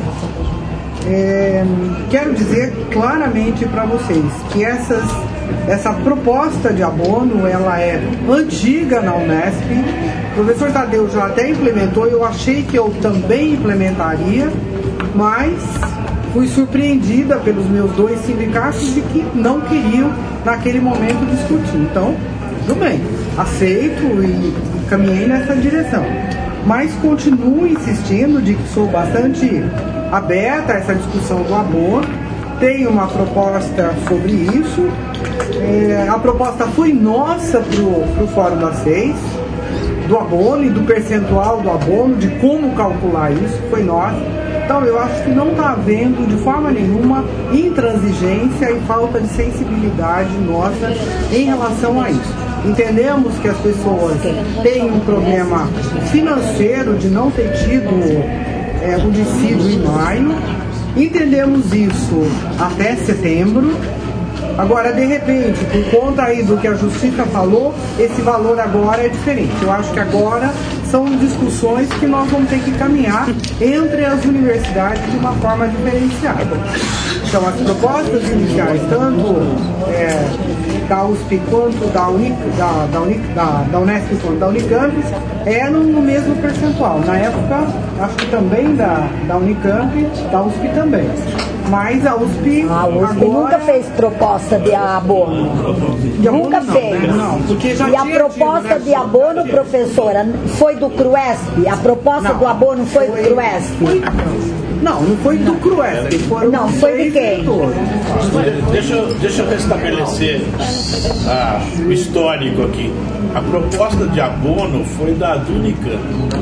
É, quero dizer claramente para vocês que essas, essa proposta de abono ela é antiga na Unesp. O professor Tadeu já até implementou, eu achei que eu também implementaria, mas fui surpreendida pelos meus dois sindicatos de que não queriam naquele momento discutir. Então, tudo bem, aceito e caminhei nessa direção. Mas continuo insistindo de que sou bastante aberta a essa discussão do abono, tem uma proposta sobre isso, é, a proposta foi nossa para o Fórum das Seis, do abono e do percentual do abono, de como calcular isso, foi nossa. Então eu acho que não está havendo de forma nenhuma intransigência e falta de sensibilidade nossa em relação a isso. Entendemos que as pessoas têm um problema financeiro de não ter tido é, o dissídio em maio, entendemos isso até setembro. Agora, de repente, por conta aí do que a Justiça falou, esse valor agora é diferente. Eu acho que agora são discussões que nós vamos ter que caminhar entre as universidades de uma forma diferenciada. Então, as propostas iniciais, tanto é, da U S P quanto da, Unic, da, da, Unic, da, da Unesp quanto da Unicamp, eram no mesmo percentual. Na época, acho que também da, da Unicamp, da U S P também. Mas a U S P,
a U S P agora... nunca fez proposta de abono.
De abono
nunca
não,
fez.
Né? Não, porque já
e a proposta tido, né? de abono, professora, foi do CRUESP? A proposta
não,
do abono foi, foi do CRUESP?
Foi, não, não foi do CRUESP.
Não, foi de quem?
Deixa, eu, deixa eu restabelecer ah, o histórico aqui. A proposta de abono foi da Unicamp.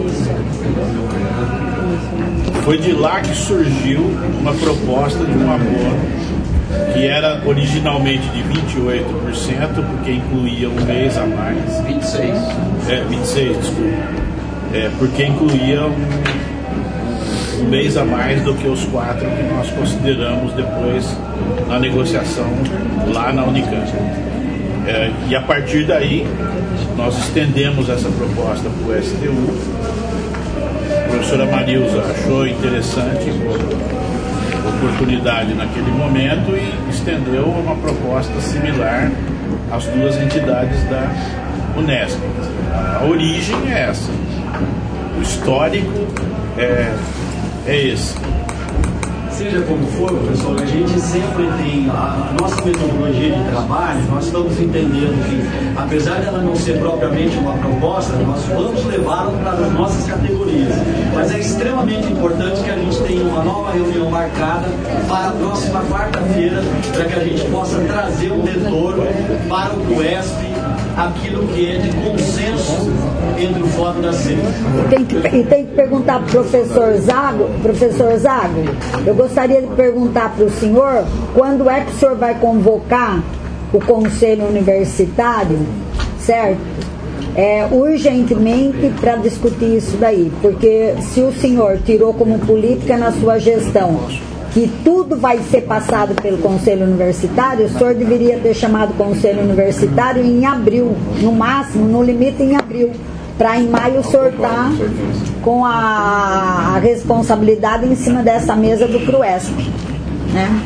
Foi de lá que surgiu uma proposta de um abono que era originalmente de vinte e oito por cento, porque incluía um mês a mais.
vinte e seis.
É, vinte e seis, desculpa. É, porque incluía um, um mês a mais do que os quatro que nós consideramos depois na negociação lá na Unicamp. É, e a partir daí, nós estendemos essa proposta para o S T U. A professora Marilza achou interessante a oportunidade naquele momento e estendeu uma proposta similar às duas entidades da Unesp. A origem é essa, o histórico é, é esse.
Seja como for, professor, a gente sempre tem a, a nossa metodologia de trabalho, nós estamos entendendo que, apesar dela não ser propriamente uma proposta, nós vamos levá-la para as nossas categorias. Mas é extremamente importante que a gente tenha uma nova reunião marcada para a próxima quarta-feira, para que a gente possa trazer um retorno para o CRUESP aquilo que é de consenso entre o Fórum da SES.
E tem que, e tem que perguntar para o professor Zago, professor Zago, eu gostaria de perguntar para o senhor, quando é que o senhor vai convocar o Conselho Universitário, certo? É, urgentemente para discutir isso daí, porque se o senhor tirou como política na sua gestão que tudo vai ser passado pelo Conselho Universitário, o senhor deveria ter chamado o Conselho Universitário em abril, no máximo, no limite em abril, para em maio o senhor estar com a, a responsabilidade em cima dessa mesa do CRUESP, né?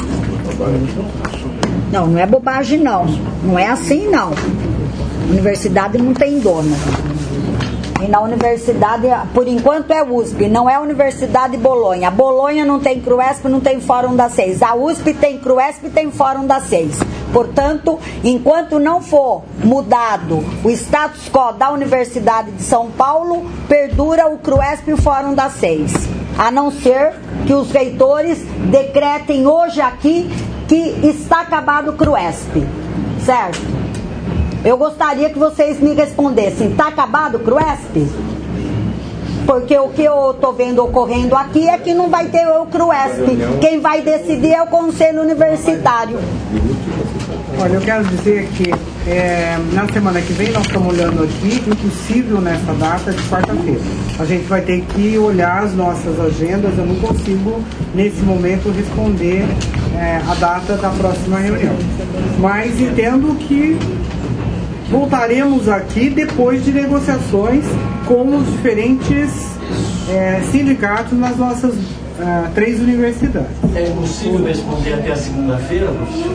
Não, não é bobagem não, não é assim não. Universidade não tem dona. E na universidade, por enquanto é U S P, não é a Universidade de Bolonha. A Bolonha não tem CRUESP, não tem Fórum da SES. A U S P tem CRUESP e tem Fórum da SES. Portanto, enquanto não for mudado o status quo da Universidade de São Paulo, perdura o CRUESP e o Fórum da SES. A não ser que os reitores decretem hoje aqui que está acabado o CRUESP. Certo? Eu gostaria que vocês me respondessem, está acabado o CRUESP? Porque o que eu estou vendo ocorrendo aqui é que não vai ter o CRUESP. Quem vai decidir é o Conselho Universitário.
Olha, eu quero dizer que é, na semana que vem nós estamos olhando aqui, impossível nessa data de quarta-feira. A gente vai ter que olhar as nossas agendas, eu não consigo nesse momento responder é, a data da próxima reunião. Mas entendo que voltaremos aqui depois de negociações com os diferentes é, sindicatos nas nossas uh, três universidades.
É possível responder até a segunda-feira, professor?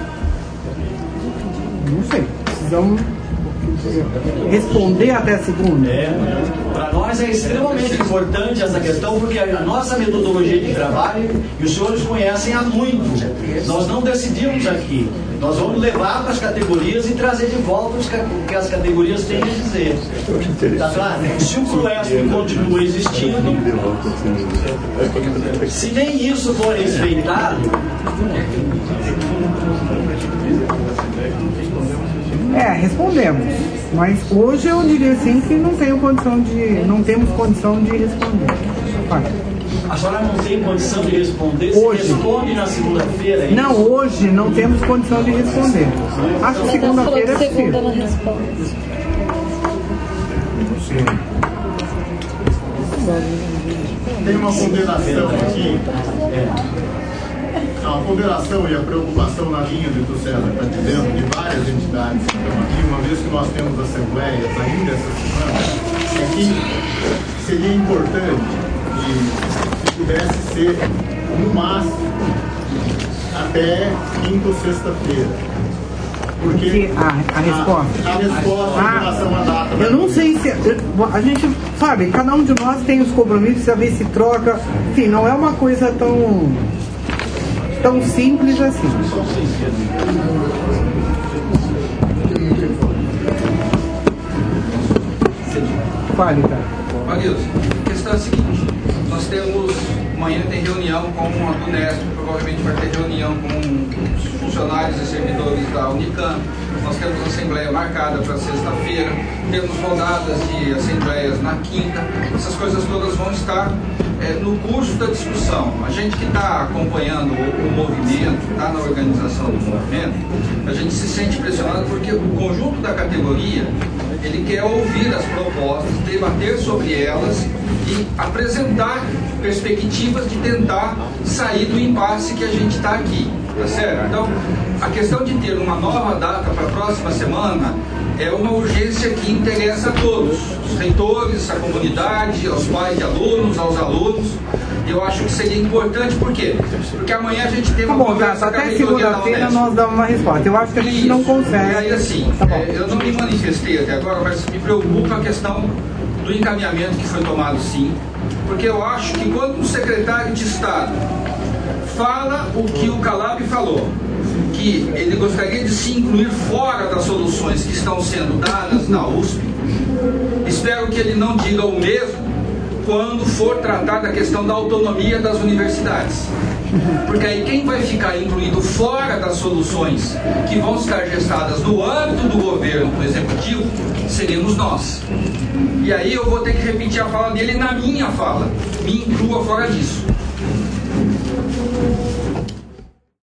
Não sei. Precisamos responder até a segunda.
É, para nós é extremamente importante essa questão, porque a nossa metodologia de trabalho, e os senhores conhecem há muito, nós não decidimos aqui. Nós vamos levar para as categorias e trazer de volta o que as categorias têm a dizer. Tá claro? Se o CRUESP continua existindo, se nem isso for respeitado,
é, respondemos. Mas hoje eu diria assim que não tenho condição de, não temos condição de responder. Vai.
A senhora não tem condição de responder?
Hoje.
Se responde na segunda-feira? É
não, hoje não temos condição de responder. Acho que segunda-feira é possível.
Tem uma ponderação aqui. A ponderação e a preocupação na linha do que o César está dizendo, de várias entidades que estão aqui, uma vez que nós temos assembleias ainda essa semana, é que seria importante que se pudesse ser, no máximo, até quinta ou sexta-feira. Porque
a, a resposta,
a, a resposta
ah,
em relação à data.
Eu não sei se. A gente sabe, cada um de nós tem os compromissos, saber se troca. Enfim, não é uma coisa tão. tão simples assim. Fale, cara.
Marilson, a questão é a seguinte: nós temos, amanhã tem reunião com a do Unesp, provavelmente vai ter reunião com os funcionários e servidores da Unicamp, nós temos assembleia marcada para sexta-feira, temos rodadas de assembleias na quinta, essas coisas todas vão estar é, no curso da discussão. A gente que está acompanhando o, o movimento, está na organização do movimento, a gente se sente pressionado porque o conjunto da categoria, ele quer ouvir as propostas, debater sobre elas e apresentar perspectivas de tentar sair do impasse que a gente está aqui, tá certo? Então, a questão de ter uma nova data para a próxima semana é uma urgência que interessa a todos, os reitores, a comunidade, aos pais de alunos, aos alunos. Eu acho que seria importante, por quê? Porque amanhã a gente tem uma
tá bom,
conversa
Gato, até segunda-feira nós damos uma resposta. Eu acho que a gente
Isso.
não consegue.
E aí, assim,
tá
é, eu não me manifestei até agora, mas me preocupa a questão do encaminhamento que foi tomado, sim, porque eu acho que quando o secretário de Estado fala o que o Calab falou, que ele gostaria de se incluir fora das soluções que estão sendo dadas na U S P, espero que ele não diga o mesmo quando for tratar da questão da autonomia das universidades. Porque aí quem vai ficar incluído fora das soluções que vão estar gestadas no âmbito do governo, do executivo, seremos nós. E aí eu vou ter que repetir a fala dele na minha fala. Me inclua fora disso.